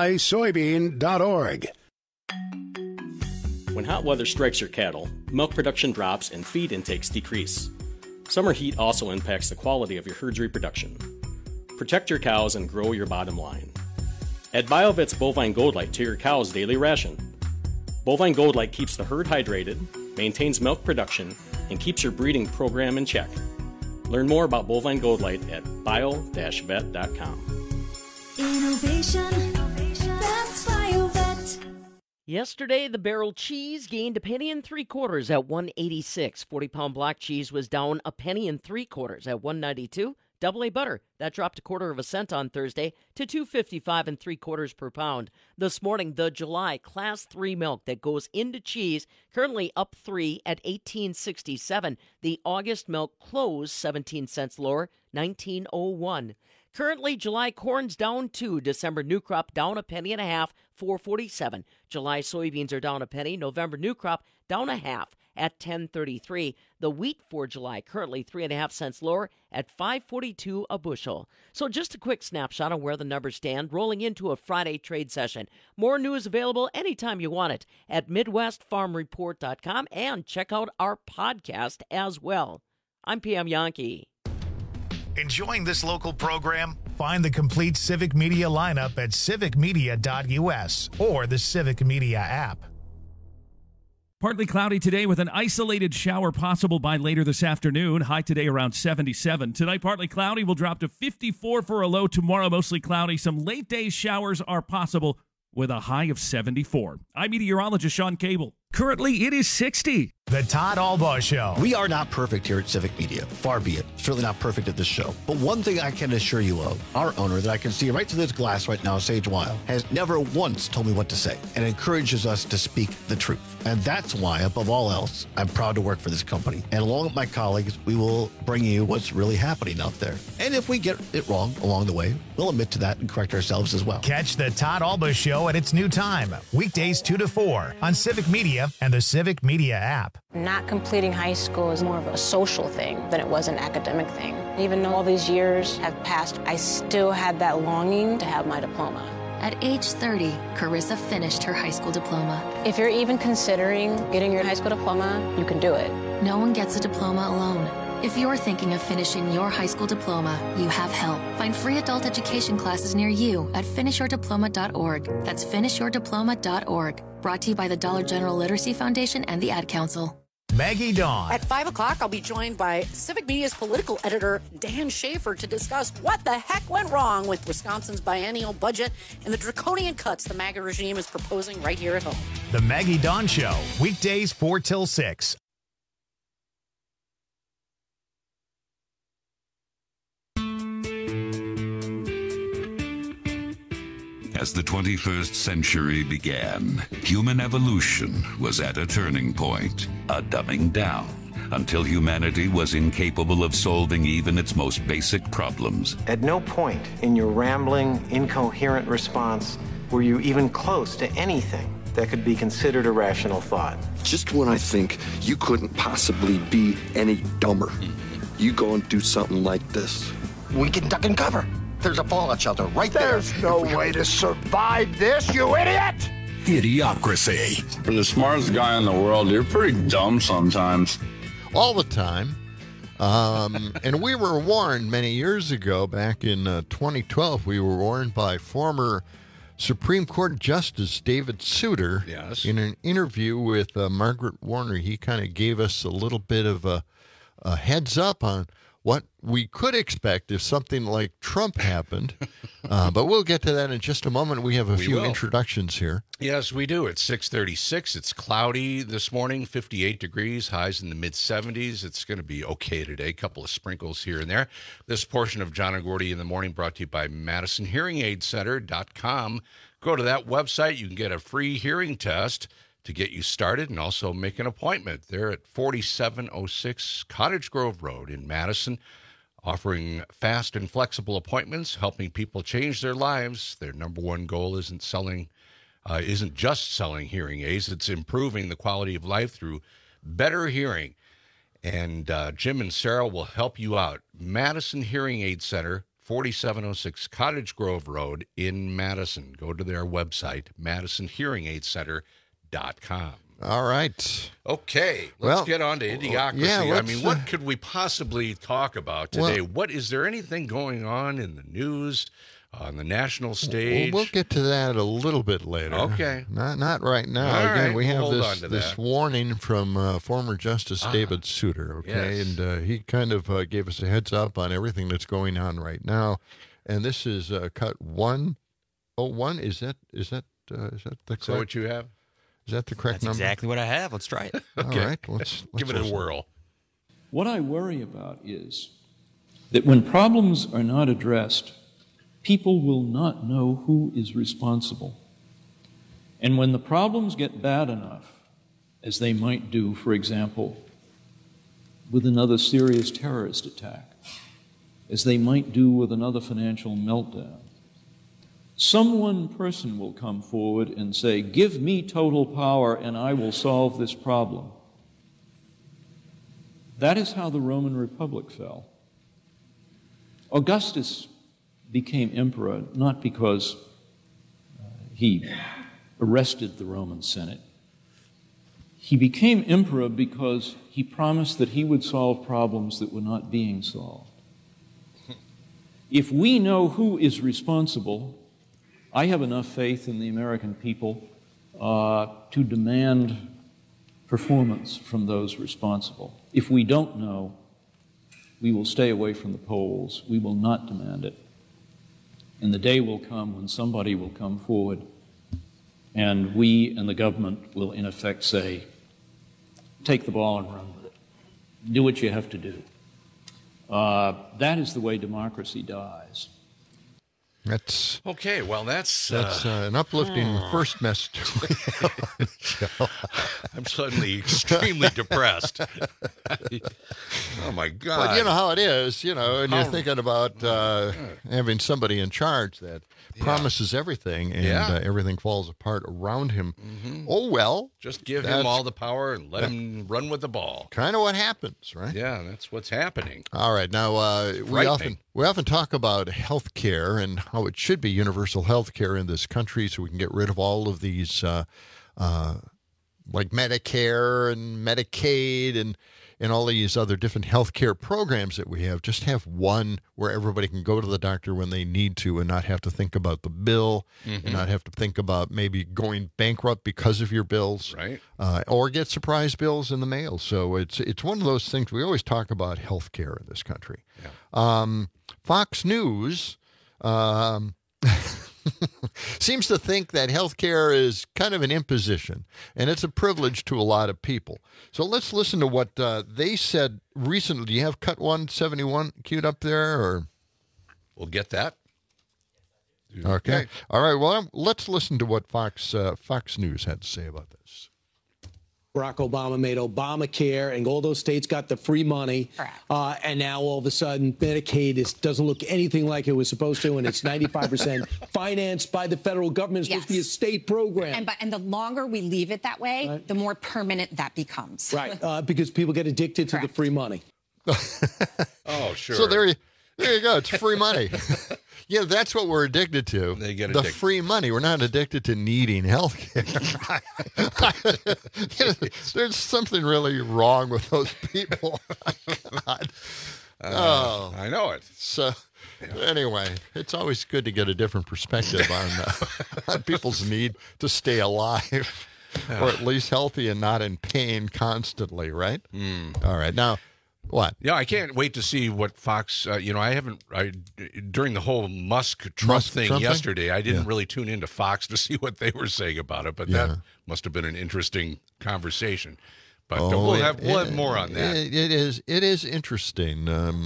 wisoybean.org.
When hot weather strikes your cattle, milk production drops and feed intakes decrease. Summer heat also impacts the quality of your herd's reproduction. Protect your cows and grow your bottom line. Add BioVet's Bovine Gold Light to your cow's daily ration. Bovine Gold Light keeps the herd hydrated, maintains milk production, and keeps your breeding program in check. Learn more about Bovine Gold Light at bio-vet.com.
Innovation, that's BioVet.
Yesterday, the barrel cheese gained $1 3/4 at $1.86. 40-pound block cheese was down $1 3/4 at $1.92. Double A butter, that dropped 1/4 cent on Thursday to $2.55 3/4 per pound. This morning, the July Class 3 milk that goes into cheese currently up 3 at $18.67. The August milk closed 17 cents lower, $19.01. Currently, July corn's down 2. December new crop down $0.015, $4.47. July soybeans are down $0.01. November new crop down $0.5 at $10.33. The wheat for July currently 3.5 cents lower at $5.42 a bushel. So just a quick snapshot on where the numbers stand, rolling into a Friday trade session. More news available anytime you want it at MidwestFarmReport.com, and check out our podcast as well. I'm PM Yankee.
Enjoying this local program? Find the complete Civic Media lineup at civicmedia.us or the Civic Media app.
Partly cloudy today with an isolated shower possible by later this afternoon. High today around 77. Tonight, partly cloudy. Will drop to 54 for a low. Tomorrow, mostly cloudy. Some late day showers are possible with a high of 74. I'm meteorologist Sean Cable. Currently, it is 60.
The Todd Albaugh Show.
We are not perfect here at Civic Media. Far be it. Certainly not perfect at this show. But one thing I can assure you of, our owner that I can see right through this glass right now, Sage Weil, has never once told me what to say and encourages us to speak the truth. And that's why, above all else, I'm proud to work for this company. And along with my colleagues, we will bring you what's really happening out there. And if we get it wrong along the way, we'll admit to that and correct ourselves as well.
Catch the Todd Albaugh Show at its new time, weekdays 2 to 4 on Civic Media and the Civic Media app.
Not completing high school is more of a social thing than it was an academic thing. Even though all these years have passed, I still had that longing to have my diploma.
At age 30, Carissa finished her high school diploma.
If you're even considering getting your high school diploma, you can do it.
No one gets a diploma alone. If you're thinking of finishing your high school diploma, you have help. Find free adult education classes near you at finishyourdiploma.org. That's finishyourdiploma.org. Brought to you by the Dollar General Literacy Foundation and the Ad Council.
Maggie Dawn.
At 5 o'clock, I'll be joined by Civic Media's political editor, Dan Schaefer, to discuss what the heck went wrong with Wisconsin's biennial budget and the draconian cuts the MAGA regime is proposing right here at home.
The Maggie Dawn Show, weekdays 4 till 6.
As the 21st century began, human evolution was at a turning point, a dumbing down, until humanity was incapable of solving even its most basic problems.
At no point in your rambling, incoherent response were you even close to anything that could be considered a rational thought.
Just when I think you couldn't possibly be any dumber, you go and do something like this.
We can duck and cover. There's a fallout shelter right there.
There's no way to survive this, you idiot!
Idiocracy.
For the smartest guy in the world, you're pretty dumb sometimes.
All the time. And we were warned many years ago, back in 2012, we were warned by former Supreme Court Justice David Souter.
Yes.
In an interview with Margaret Warner. He kind of gave us a little bit of a heads up on what we could expect if something like Trump happened. But we'll get to that in just a moment. We have a few introductions here.
Yes, we do. It's 6:36. It's cloudy this morning, 58 degrees, highs in the mid-70s. It's going to be okay today. A couple of sprinkles here and there. This portion of John and Gordy in the Morning brought to you by MadisonHearingAidCenter.com. Go to that website. You can get a free hearing test to get you started and also make an appointment. They're at 4706 Cottage Grove Road in Madison, offering fast and flexible appointments, helping people change their lives. Their number one goal isn't just selling hearing aids, it's improving the quality of life through better hearing. And Jim and Sarah will help you out. Madison Hearing Aid Center, 4706 Cottage Grove Road in Madison. Go to their website, MadisonHearingAidCenter.com.
All right.
Okay, let's get on to Idiocracy.
Yeah,
I mean, what could we possibly talk about today? Is there anything going on in the news, on the national stage?
We'll get to that a little bit later.
Okay.
Not right now.
All
Again,
right,
we have
hold on to
this
that.
warning from former Justice David Souter, okay?
Yes.
And he kind of gave us a heads up on everything that's going on right now. And this is cut 101. Is that the correct?
So what you have?
Is that the correct
That's
number?
exactly what I have. Let's try it.
Okay. All right. Let's
give it a
listen.
whirl.
What I worry about is that when problems are not addressed, people will not know who is responsible. And when the problems get bad enough, as they might do, for example, with another serious terrorist attack, as they might do with another financial meltdown, some one person will come forward and say, "Give me total power and I will solve this problem." That is how the Roman Republic fell. Augustus became emperor not because he arrested the Roman Senate. He became emperor because he promised that he would solve problems that were not being solved. If we know who is responsible, I have enough faith in the American people to demand performance from those responsible. If we don't know, we will stay away from the polls. We will not demand it. And the day will come when somebody will come forward and we and the government will in effect say, take the ball and run with it. Do what you have to do. That is the way democracy dies.
That's
okay. Well, that's
an uplifting first message.
I'm suddenly extremely depressed. Oh my God!
But you know how it is, and you're thinking about having somebody in charge that promises everything, and everything falls apart around him.
Mm-hmm.
Oh well,
just give him all the power and let him run with the ball.
Kind of what happens, right?
Yeah, that's what's happening.
All right, now we often talk about health care and how it should be universal health care in this country, so we can get rid of all of these like Medicare and Medicaid, and and all these other different healthcare programs that we have, just have one where everybody can go to the doctor when they need to and not have to think about the bill and not have to think about maybe going bankrupt because of your bills,
right?
Or get surprise bills in the mail. So it's one of those things. We always talk about healthcare in this country. Yeah. Fox News seems to think that healthcare is kind of an imposition, and it's a privilege to a lot of people. So let's listen to what they said recently. Do you have Cut 171 queued up there? Or
we'll get that.
Okay. All right. Well, let's listen to what Fox News had to say about this.
Barack Obama made Obamacare, and all those states got the free money. And now all of a sudden, Medicaid doesn't look anything like it was supposed to, and it's 95% financed by the federal government. It's supposed to be a state program.
And the longer we leave it that way, the more permanent that becomes.
Right, because people get addicted to the free money.
Oh, sure.
So there you go. It's free money. Yeah, that's what we're addicted to.
They get
the
addicted.
Free money. We're not addicted to needing health care. There's something really wrong with those people. God.
I know it.
So anyway, it's always good to get a different perspective on people's need to stay alive, or at least healthy and not in pain constantly, right? All right. Now, what?
Yeah, I can't wait to see what Fox. During the whole Musk-Trump thing yesterday, I didn't really tune into Fox to see what they were saying about it, but that must have been an interesting conversation. But we'll have more on that.
It is interesting.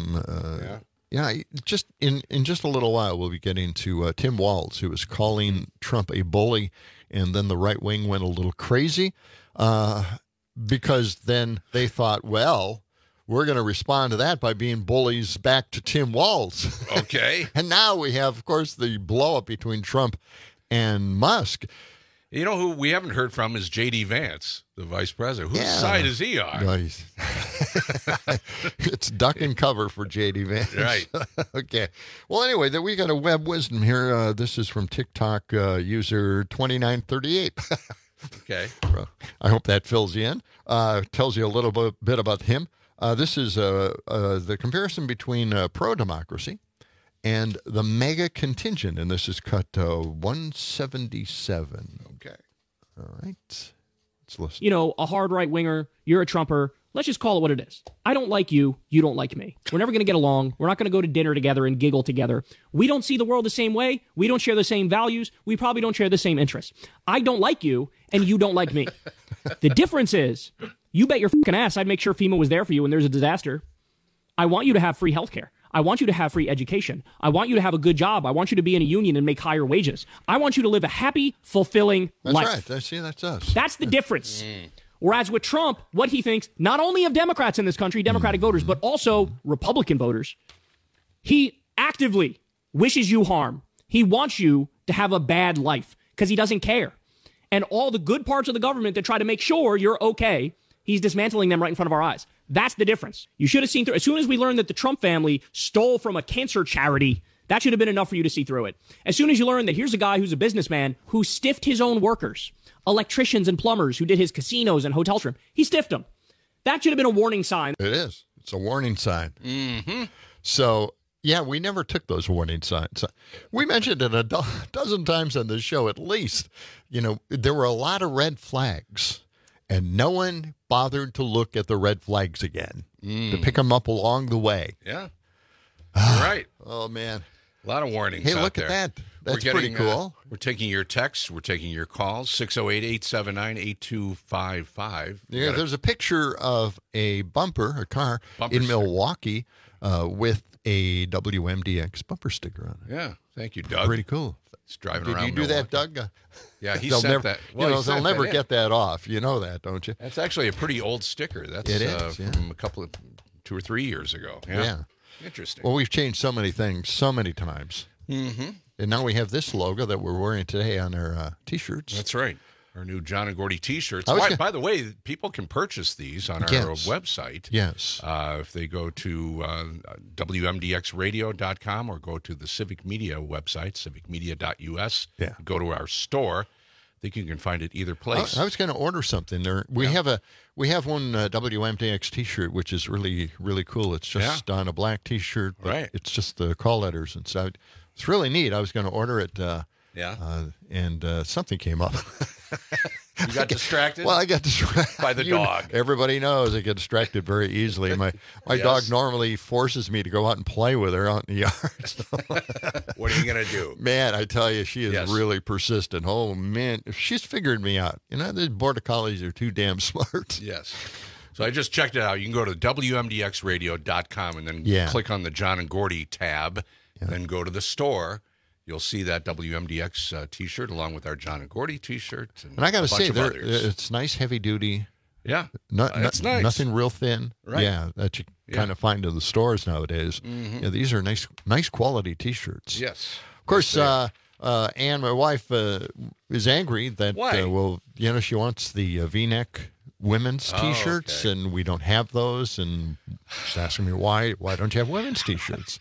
Just in just a little while, we'll be getting to Tim Walz, who was calling Trump a bully, and then the right wing went a little crazy because then they thought, well, we're going to respond to that by being bullies back to Tim Walz.
Okay.
And now we have, of course, the blow-up between Trump and Musk.
You know who we haven't heard from is J.D. Vance, the vice president. Whose side is he on?
Nice. It's duck and cover for J.D. Vance.
Right.
Okay. Well, anyway, we got a web wisdom here. This is from TikTok user 2938.
Okay.
I hope that fills you in. Tells you a little bit about him. This is the comparison between pro-democracy and the mega contingent, and this is cut 177.
Okay.
All right. Let's listen.
You know, a hard right-winger, you're a Trumper. Let's just call it what it is. I don't like you. You don't like me. We're never going to get along. We're not going to go to dinner together and giggle together. We don't see the world the same way. We don't share the same values. We probably don't share the same interests. I don't like you, and you don't like me. The difference is, you bet your fucking ass I'd make sure FEMA was there for you when there's a disaster. I want you to have free health care. I want you to have free education. I want you to have a good job. I want you to be in a union and make higher wages. I want you to live a happy, fulfilling life.
That's right. See, that's us.
That's the difference. Whereas with Trump, what he thinks, not only of Democrats in this country, Democratic voters, but also Republican voters, he actively wishes you harm. He wants you to have a bad life because he doesn't care. And all the good parts of the government that try to make sure you're okay, he's dismantling them right in front of our eyes. That's the difference. You should have seen through. As soon as we learned that the Trump family stole from a cancer charity, that should have been enough for you to see through it. As soon as you learn that here's a guy who's a businessman who stiffed his own workers, electricians and plumbers who did his casinos and hotels for him, he stiffed them. That should have been a warning sign.
It is. It's a warning sign.
Mm-hmm.
So, yeah, we never took those warning signs. We mentioned it a dozen times on this show at least. You know, there were a lot of red flags, and no one bothered to look at the red flags again, to pick them up along the way.
Yeah. You're right.
Oh, man.
A lot of warnings
Hey,
out
look
there.
at that. That's pretty cool.
We're taking your texts. We're taking your calls. 608-879-8255.
Yeah, there's a picture of a car in Milwaukee with a WMDX bumper sticker on it.
Yeah. Thank you, Doug.
Pretty cool.
It's driving
Did
around
you do that, Doug?
Yeah, he
they'll
sent
never,
that. Well,
they'll never
in.
get that off. You know that, don't you?
That's actually a pretty old sticker. That's
It is,
from a couple of 2 or 3 years ago.
Yeah.
Interesting.
Well, we've changed so many things so many times.
Mm-hmm.
And now we have this logo that we're wearing today on our T-shirts.
That's right. Our new John and Gordy T-shirts. By the way, people can purchase these on our website.
Yes.
If they go to WMDXradio.com or go to the Civic Media website, civicmedia.us, go to our store. think you can find it either place.
I was going to order something there. We have one WMDX T-shirt, which is really, really cool. It's just on a black T-shirt, but it's just the call letters and stuff. It's really neat. I was going to order it, and something came up.
You got distracted?
Well, I got distracted.
By the dog.
Everybody knows I get distracted very easily. My dog normally forces me to go out and play with her out in the yard. So.
What are you going to do?
Man, I tell you, she is really persistent. Oh, man. She's figured me out. You know, the Border Collies are too damn smart.
Yes. So I just checked it out. You can go to WMDXradio.com and then click on the John and Gordy tab, then go to the store. You'll see that WMDX T-shirt along with our John and Gordy T-shirt.
And I got to say, it's nice, heavy duty.
Yeah,
it's
nice.
Nothing real thin.
Right.
Yeah, that you kind of find in the stores nowadays.
Mm-hmm.
Yeah, these are nice quality T-shirts.
Yes.
Of course, Ann, my wife, is angry that she wants the V-neck women's T-shirts, and we don't have those. And she's asking me why don't you have women's T-shirts?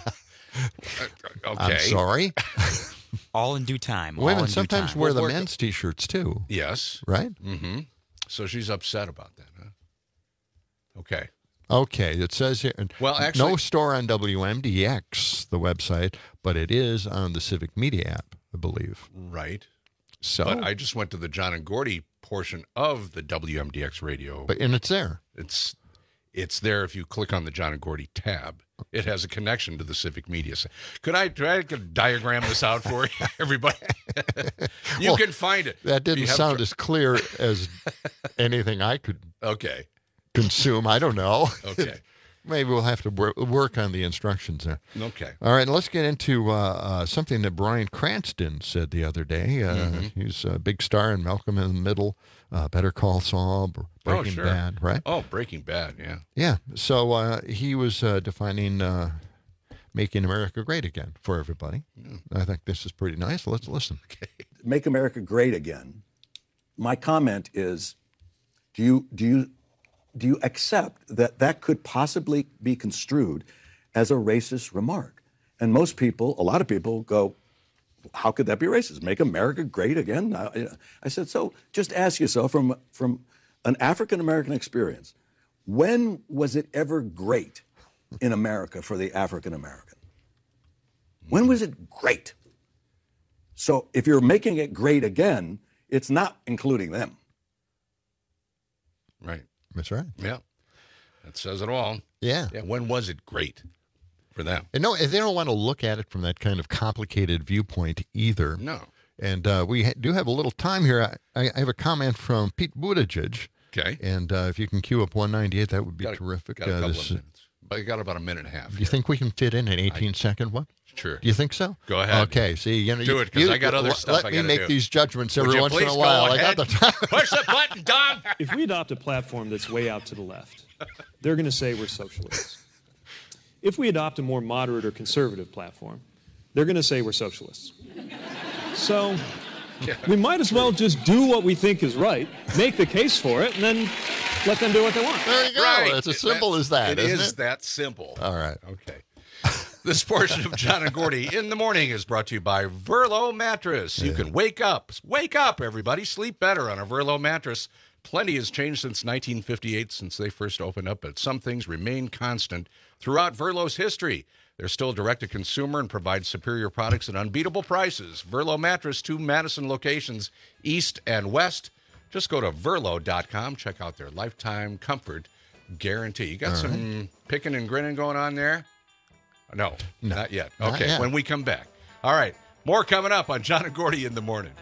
Okay.
I'm sorry.
All in due time.
Women sometimes wear the men's T-shirts too.
Yes.
Right?
Mm-hmm. So she's upset about that, huh? Okay.
Okay. It says here,
well, actually,
no store on WMDX, the website, but it is on the Civic Media app, I believe.
Right.
So,
but I just went to the John and Gordy portion of the WMDX radio.
And it's there.
It's there if you click on the John and Gordy tab. It has a connection to the Civic Media. Could I diagram this out for you, everybody? You can find it.
That didn't sound as clear as anything I could consume. I don't know.
Okay.
Maybe we'll have to work on the instructions there.
Okay.
All right, let's get into something that Bryan Cranston said the other day. He's a big star in Malcolm in the Middle, Better Call Saul, Breaking Bad, right?
Oh, Breaking Bad, yeah.
Yeah, so he was defining Making America Great Again for everybody. I think this is pretty nice. Let's listen.
Okay.
Make America Great Again. My comment is, do you accept that could possibly be construed as a racist remark? And most people, a lot of people go, how could that be racist? Make America great again? I said, so just ask yourself from an African-American experience, when was it ever great in America for the African-American? When was it great? So if you're making it great again, it's not including them.
Right.
That's right.
Yeah. That says it all.
Yeah.
When was it great for them?
And no, they don't want to look at it from that kind of complicated viewpoint either.
No.
And we do have a little time here. I have a comment from Pete Buttigieg.
Okay.
And if you can cue up 198, that would be terrific.
Got a couple of minutes. But you got about a minute and a half.
Do you think we can fit in an 18-second one?
Sure.
Do you think so?
Go ahead.
Okay. See,
do it because I got other stuff I got to do.
Let me make these judgments every once in a while. I got the time.
Push the button, Don.
If we adopt a platform that's way out to the left, they're going to say we're socialists. If we adopt a more moderate or conservative platform, they're going to say we're socialists. So we might as well just do what we think is right, make the case for it, and then let them do what they want.
There you go.
Right.
It's as simple as that, isn't it?
It is that simple.
All right.
Okay. This portion of John and Gordy in the Morning is brought to you by Verlo Mattress. You can wake up, everybody. Sleep better on a Verlo mattress. Plenty has changed since 1958, since they first opened up, but some things remain constant throughout Verlo's history. They're still direct-to-consumer and provide superior products at unbeatable prices. Verlo Mattress, 2 Madison locations, east and west. Just go to Verlo.com. Check out their lifetime comfort guarantee. You got some picking and grinning going on there? No, not yet. Okay,
not yet.
When we come back. All right, more coming up on John and Gordy in the Morning.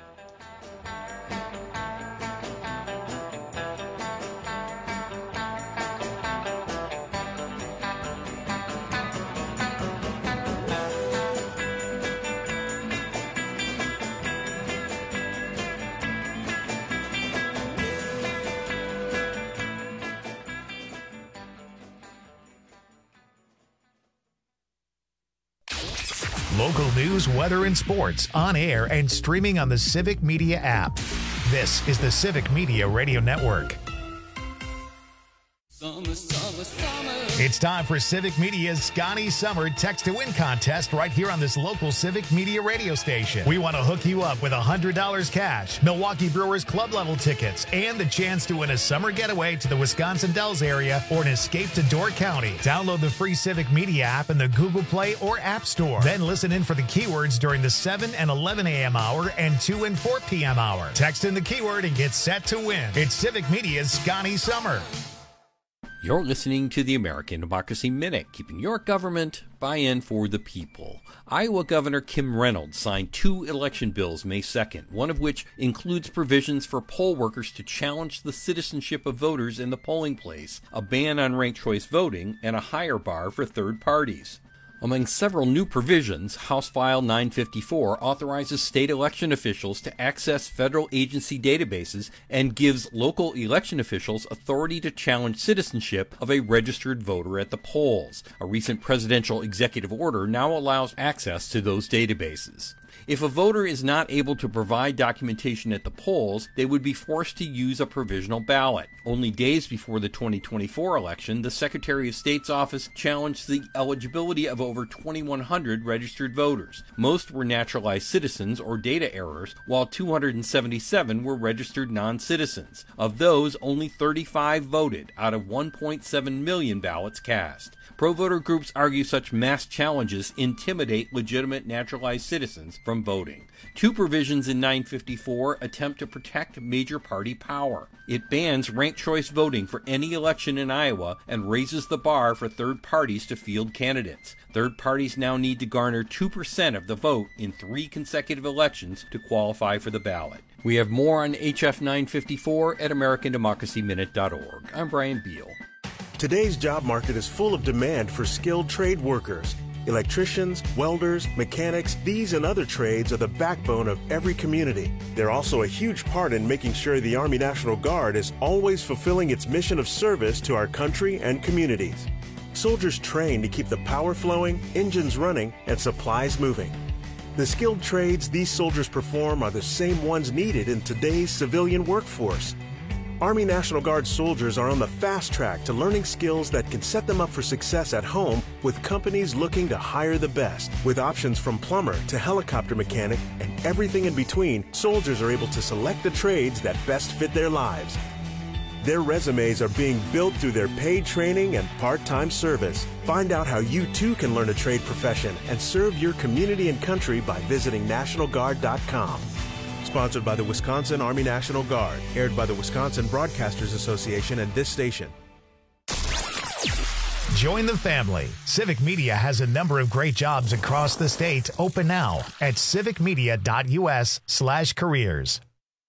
Local news, weather, and sports on air and streaming on the Civic Media app. This is the Civic Media Radio Network.
Summer, summer, summer.
It's time for Civic Media's Scotty Summer Text to Win contest right here on this local Civic Media radio station. We want to hook you up with $100 cash, Milwaukee Brewers club level tickets, and the chance to win a summer getaway to the Wisconsin Dells area or an escape to Door County. Download the free Civic Media app in the Google Play or App Store. Then listen in for the keywords during the 7 and 11 a.m. hour and 2 and 4 p.m. hour. Text in the keyword and get set to win. It's Civic Media's Scotty Summer.
You're listening to the American Democracy Minute, keeping your government buy-in for the people. Iowa Governor Kim Reynolds signed 2 election bills May 2nd, one of which includes provisions for poll workers to challenge the citizenship of voters in the polling place, a ban on ranked choice voting, and a higher bar for third parties. Among several new provisions, House File 954 authorizes state election officials to access federal agency databases and gives local election officials authority to challenge citizenship of a registered voter at the polls. A recent presidential executive order now allows access to those databases. If a voter is not able to provide documentation at the polls, they would be forced to use a provisional ballot. Only days before the 2024 election, the Secretary of State's office challenged the eligibility of over 2,100 registered voters. Most were naturalized citizens or data errors, while 277 were registered non-citizens. Of those, only 35 voted out of 1.7 million ballots cast. Pro-voter groups argue such mass challenges intimidate legitimate naturalized citizens from voting. 2 provisions in 954 attempt to protect major party power. It bans ranked choice voting for any election in Iowa and raises the bar for third parties to field candidates. Third parties now need to garner 2% of the vote in 3 consecutive elections to qualify for the ballot. We have more on HF 954 at AmericanDemocracyMinute.org. I'm Brian Beal.
Today's job market is full of demand for skilled trade workers. Electricians, welders, mechanics, these and other trades are the backbone of every community. They're also a huge part in making sure the Army National Guard is always fulfilling its mission of service to our country and communities. Soldiers train to keep the power flowing, engines running, and supplies moving. The skilled trades these soldiers perform are the same ones needed in today's civilian workforce. Army National Guard soldiers are on the fast track to learning skills that can set them up for success at home with companies looking to hire the best. With options from plumber to helicopter mechanic and everything in between, soldiers are able to select the trades that best fit their lives. Their resumes are being built through their paid training and part-time service. Find out how you too can learn a trade profession and serve your community and country by visiting NationalGuard.com. Sponsored by the Wisconsin Army National Guard. Aired by the Wisconsin Broadcasters Association and this station.
Join the family. Civic Media has a number of great jobs across the state open now at civicmedia.us/careers.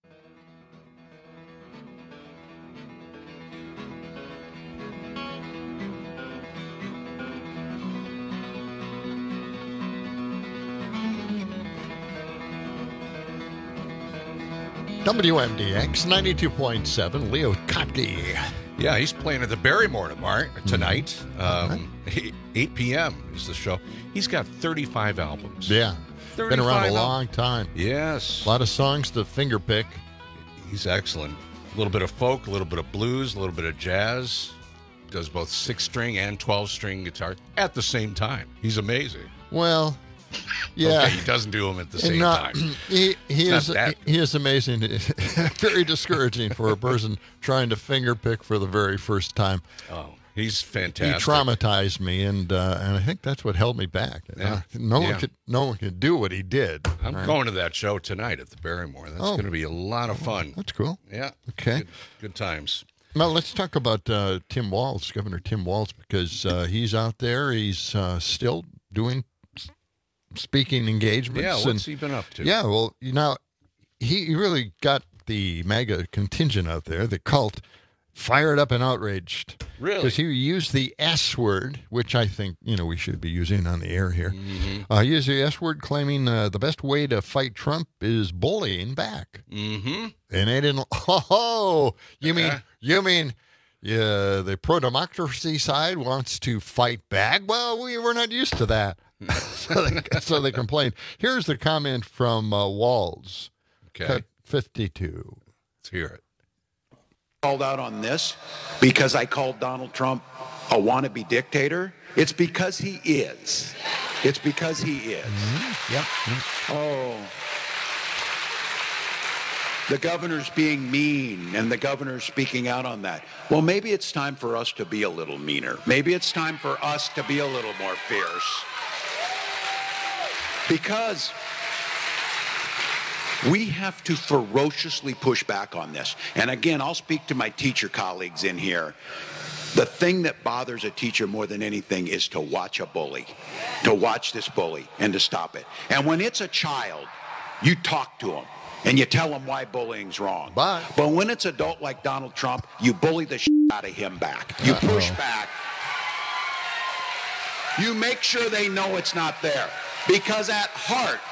WMDX 92.7, Leo Kottke.
Yeah, he's playing at the Barrymore tonight. 8 p.m. is the show. He's got 35 albums.
Yeah. Been around a long time.
Yes.
A lot of songs to finger pick.
He's excellent. A little bit of folk, a little bit of blues, a little bit of jazz. Does both 6-string and 12-string guitar at the same time. He's amazing.
Well, yeah.
Okay, he doesn't do them at the same time.
He is amazing. Very discouraging for a person trying to finger pick for the very first time.
Oh, he's fantastic.
He traumatized me, and I think that's what held me back.
Yeah.
No one could do what he did.
I'm going to that show tonight at the Barrymore. That's going to be a lot of fun.
That's cool.
Yeah.
Okay.
Good times.
Well, let's talk about Tim Walz, Governor Tim Walz, because he's out there. He's still doing speaking engagements.
Yeah, what's he been up to?
Yeah, well, he really got the MAGA contingent out there, the cult, fired up and outraged.
Really?
Because he used the S word, which I think, we should be using on the air here.
Mm-hmm.
He used the S word, claiming the best way to fight Trump is bullying back.
Mm-hmm.
And they didn't, you mean the pro-democracy side wants to fight back? Well, we're not used to that. so they complained. Here's the comment from Walz.
Okay.
Cut 52.
Let's hear it.
called out on this because I called Donald Trump a wannabe dictator. It's because he is. It's because he is.
Mm-hmm. Yep. Mm-hmm.
Oh. The governor's being mean, and the governor's speaking out on that. Well, maybe it's time for us to be a little meaner. Maybe it's time for us to be a little more fierce. Because we have to ferociously push back on this. And again, I'll speak to my teacher colleagues in here. The thing that bothers a teacher more than anything is to watch a bully, to watch this bully and to stop it. And when it's a child, you talk to them and you tell them why bullying's wrong. But when it's adult like Donald Trump, you bully the shit out of him back. You push back. You make sure they know it's not there. Because at heart,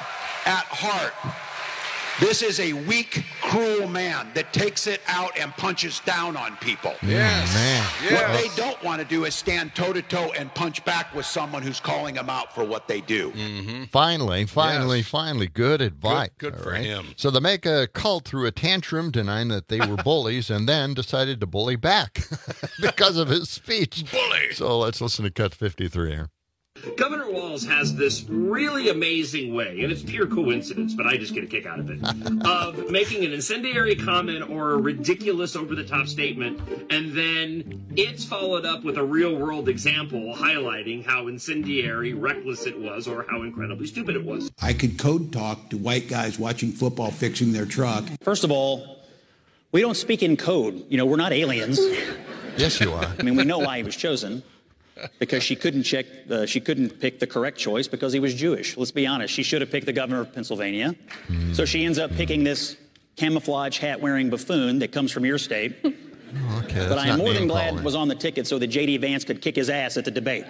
this is a weak, cruel man that takes it out and punches down on people.
Yes.
Man.
What they don't want to do is stand toe-to-toe and punch back with someone who's calling them out for what they do.
Mm-hmm.
Finally. Good advice.
Good for him.
So they make a cult through a tantrum denying that they were bullies and then decided to bully back because of his speech.
Bully.
So let's listen to Cut 53 here.
Governor Walz has this really amazing way, and it's pure coincidence, but I just get a kick out of it, of making an incendiary comment or a ridiculous over-the-top statement, and then it's followed up with a real-world example highlighting how incendiary, reckless it was, or how incredibly stupid it was.
I could code talk to white guys watching football fixing their truck.
First of all, we don't speak in code. You know, we're not aliens.
Yes, you are.
I mean, we know why he was chosen. Because she couldn't pick the correct choice because he was Jewish. Let's be honest. She should have picked the governor of Pennsylvania. So she ends up picking this camouflage hat-wearing buffoon that comes from your state.
Okay,
but I am more than glad was on the ticket so that J.D. Vance could kick his ass at the debate.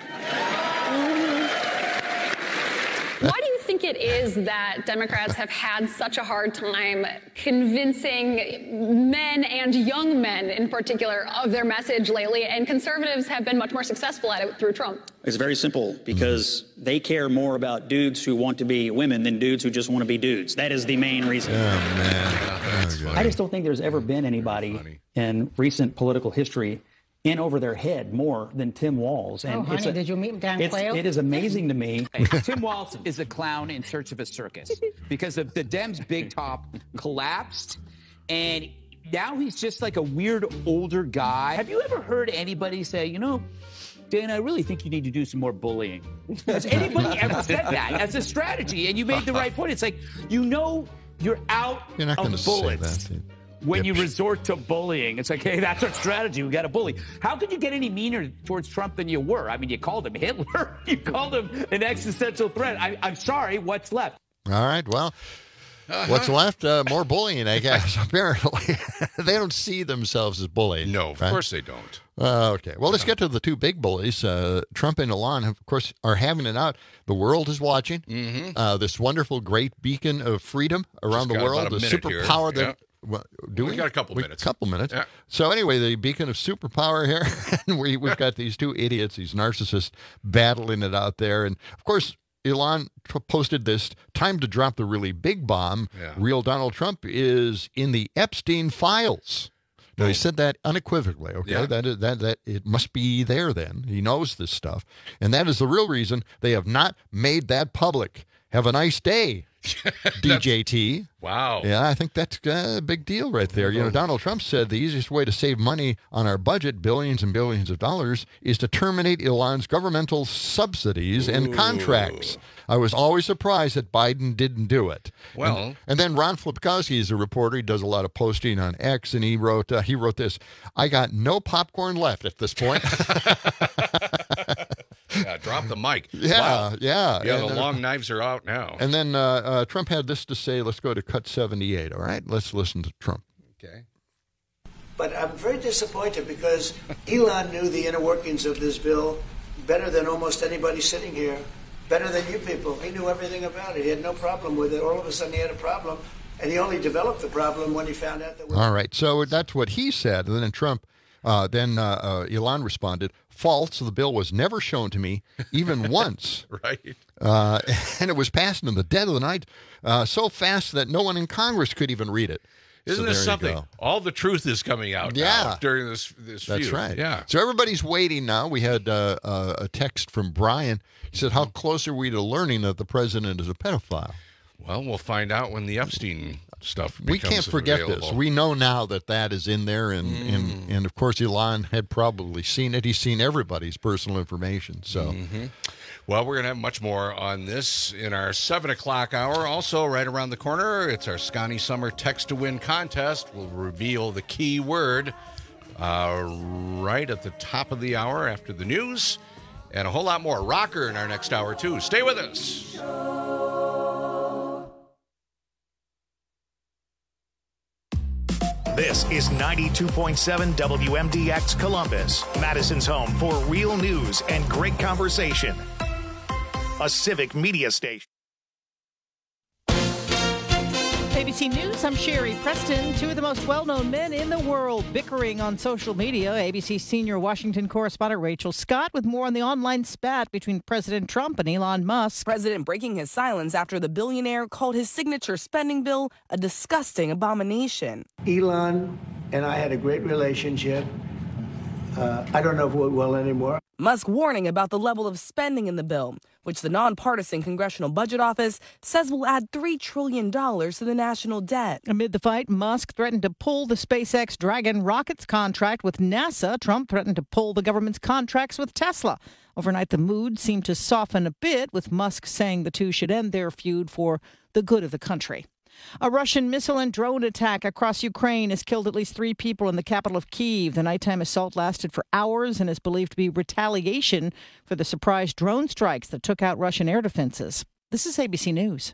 Why do you think it is that Democrats have had such a hard time convincing men and young men in particular of their message lately, and conservatives have been much more successful at it through Trump?
It's very simple, because they care more about dudes who want to be women than dudes who just want to be dudes. That is the main reason.
Oh, man.
I just don't think there's ever been anybody in recent political history in over their head more than Tim Walz.
And did you meet Dan Quayle?
It is amazing to me.
Tim Walz is a clown in search of a circus because the Dems' big top collapsed, and now he's just like a weird older guy. Have you ever heard anybody say, you know, Dan, I really think you need to do some more bullying? Has anybody ever said that as a strategy? And you made the right point. It's like, you know, you're out
You're not
of bullets.
Say that,
when you resort to bullying. It's like, hey, that's our strategy. We got to bully. How could you get any meaner towards Trump than you were? I mean, you called him Hitler. You called him an existential threat. I'm sorry, what's left?
All right, well, what's left? More bullying, I guess, apparently. They don't see themselves as bullies.
No, of course they don't.
Okay, well, let's get to the two big bullies. Trump and Elon, of course, are having it out. The world is watching.
Mm-hmm.
This wonderful, great beacon of freedom around the world, the superpower that... Well,
we got a couple minutes.
Yeah. So anyway, the beacon of superpower here, and we've got these two idiots, these narcissists, battling it out there. And of course, Elon posted this: time to drop the really big bomb.
Yeah.
Real Donald Trump is in the Epstein files. Now, he said that unequivocally. Okay,
Yeah.
that it must be there. Then he knows this stuff, and that is the real reason they have not made that public. Have a nice day, DJT.
Wow.
Yeah, I think that's a big deal right there. You know, Donald Trump said the easiest way to save money on our budget, billions and billions of dollars, is to terminate Elon's governmental subsidies and contracts. I was always surprised that Biden didn't do it.
Well,
and then Ron Flipkowski is a reporter. He does a lot of posting on X, and he wrote this: "I got no popcorn left at this point."
Yeah, drop the mic.
Yeah,
wow.
yeah.
Yeah,
And,
the long knives are out now.
And then Trump had this to say. Let's go to cut 78, all right? Let's listen to Trump.
Okay.
But I'm very disappointed because Elon knew the inner workings of this bill better than almost anybody sitting here, better than you people. He knew everything about it. He had no problem with it. All of a sudden he had a problem, and he only developed the problem when he found out that...
All right, so that's what he said. And then Trump... Elon responded, false. The bill was never shown to me, even once.
Right.
And it was passed in the dead of the night so fast that no one in Congress could even read it.
Isn't this something? All the truth is coming out now during this feud.
That's right.
Yeah.
So everybody's waiting now. We had a text from Brian. He said, how close are we to learning that the president is a pedophile?
Well, we'll find out when the Epstein stuff becomes
We can't forget
available.
this. We know now that is in there, and of course, Elon had probably seen it. He's seen everybody's personal information. So,
Well, we're going to have much more on this in our 7 o'clock hour. Also, right around the corner, it's our Scotty Summer Text to Win contest. We'll reveal the key word right at the top of the hour after the news, and a whole lot more. Rocker in our next hour, too. Stay with us.
This is 92.7 WMDX Columbus, Madison's home for real news and great conversation. A civic media station.
ABC News, I'm Sherry Preston. Two of the most well-known men in the world bickering on social media. ABC senior Washington correspondent Rachel Scott with more on the online spat between President Trump and Elon Musk.
President breaking his silence after the billionaire called his signature spending bill a disgusting abomination.
Elon and I had a great relationship. I don't know if we're well anymore.
Musk warning about the level of spending in the bill, which the nonpartisan Congressional Budget Office says will add $3 trillion to the national debt.
Amid the fight, Musk threatened to pull the SpaceX Dragon rockets contract with NASA. Trump threatened to pull the government's contracts with Tesla. Overnight, the mood seemed to soften a bit, with Musk saying the two should end their feud for the good of the country. A Russian missile and drone attack across Ukraine has killed at least 3 people in the capital of Kyiv. The nighttime assault lasted for hours and is believed to be retaliation for the surprise drone strikes that took out Russian air defenses. This is ABC News.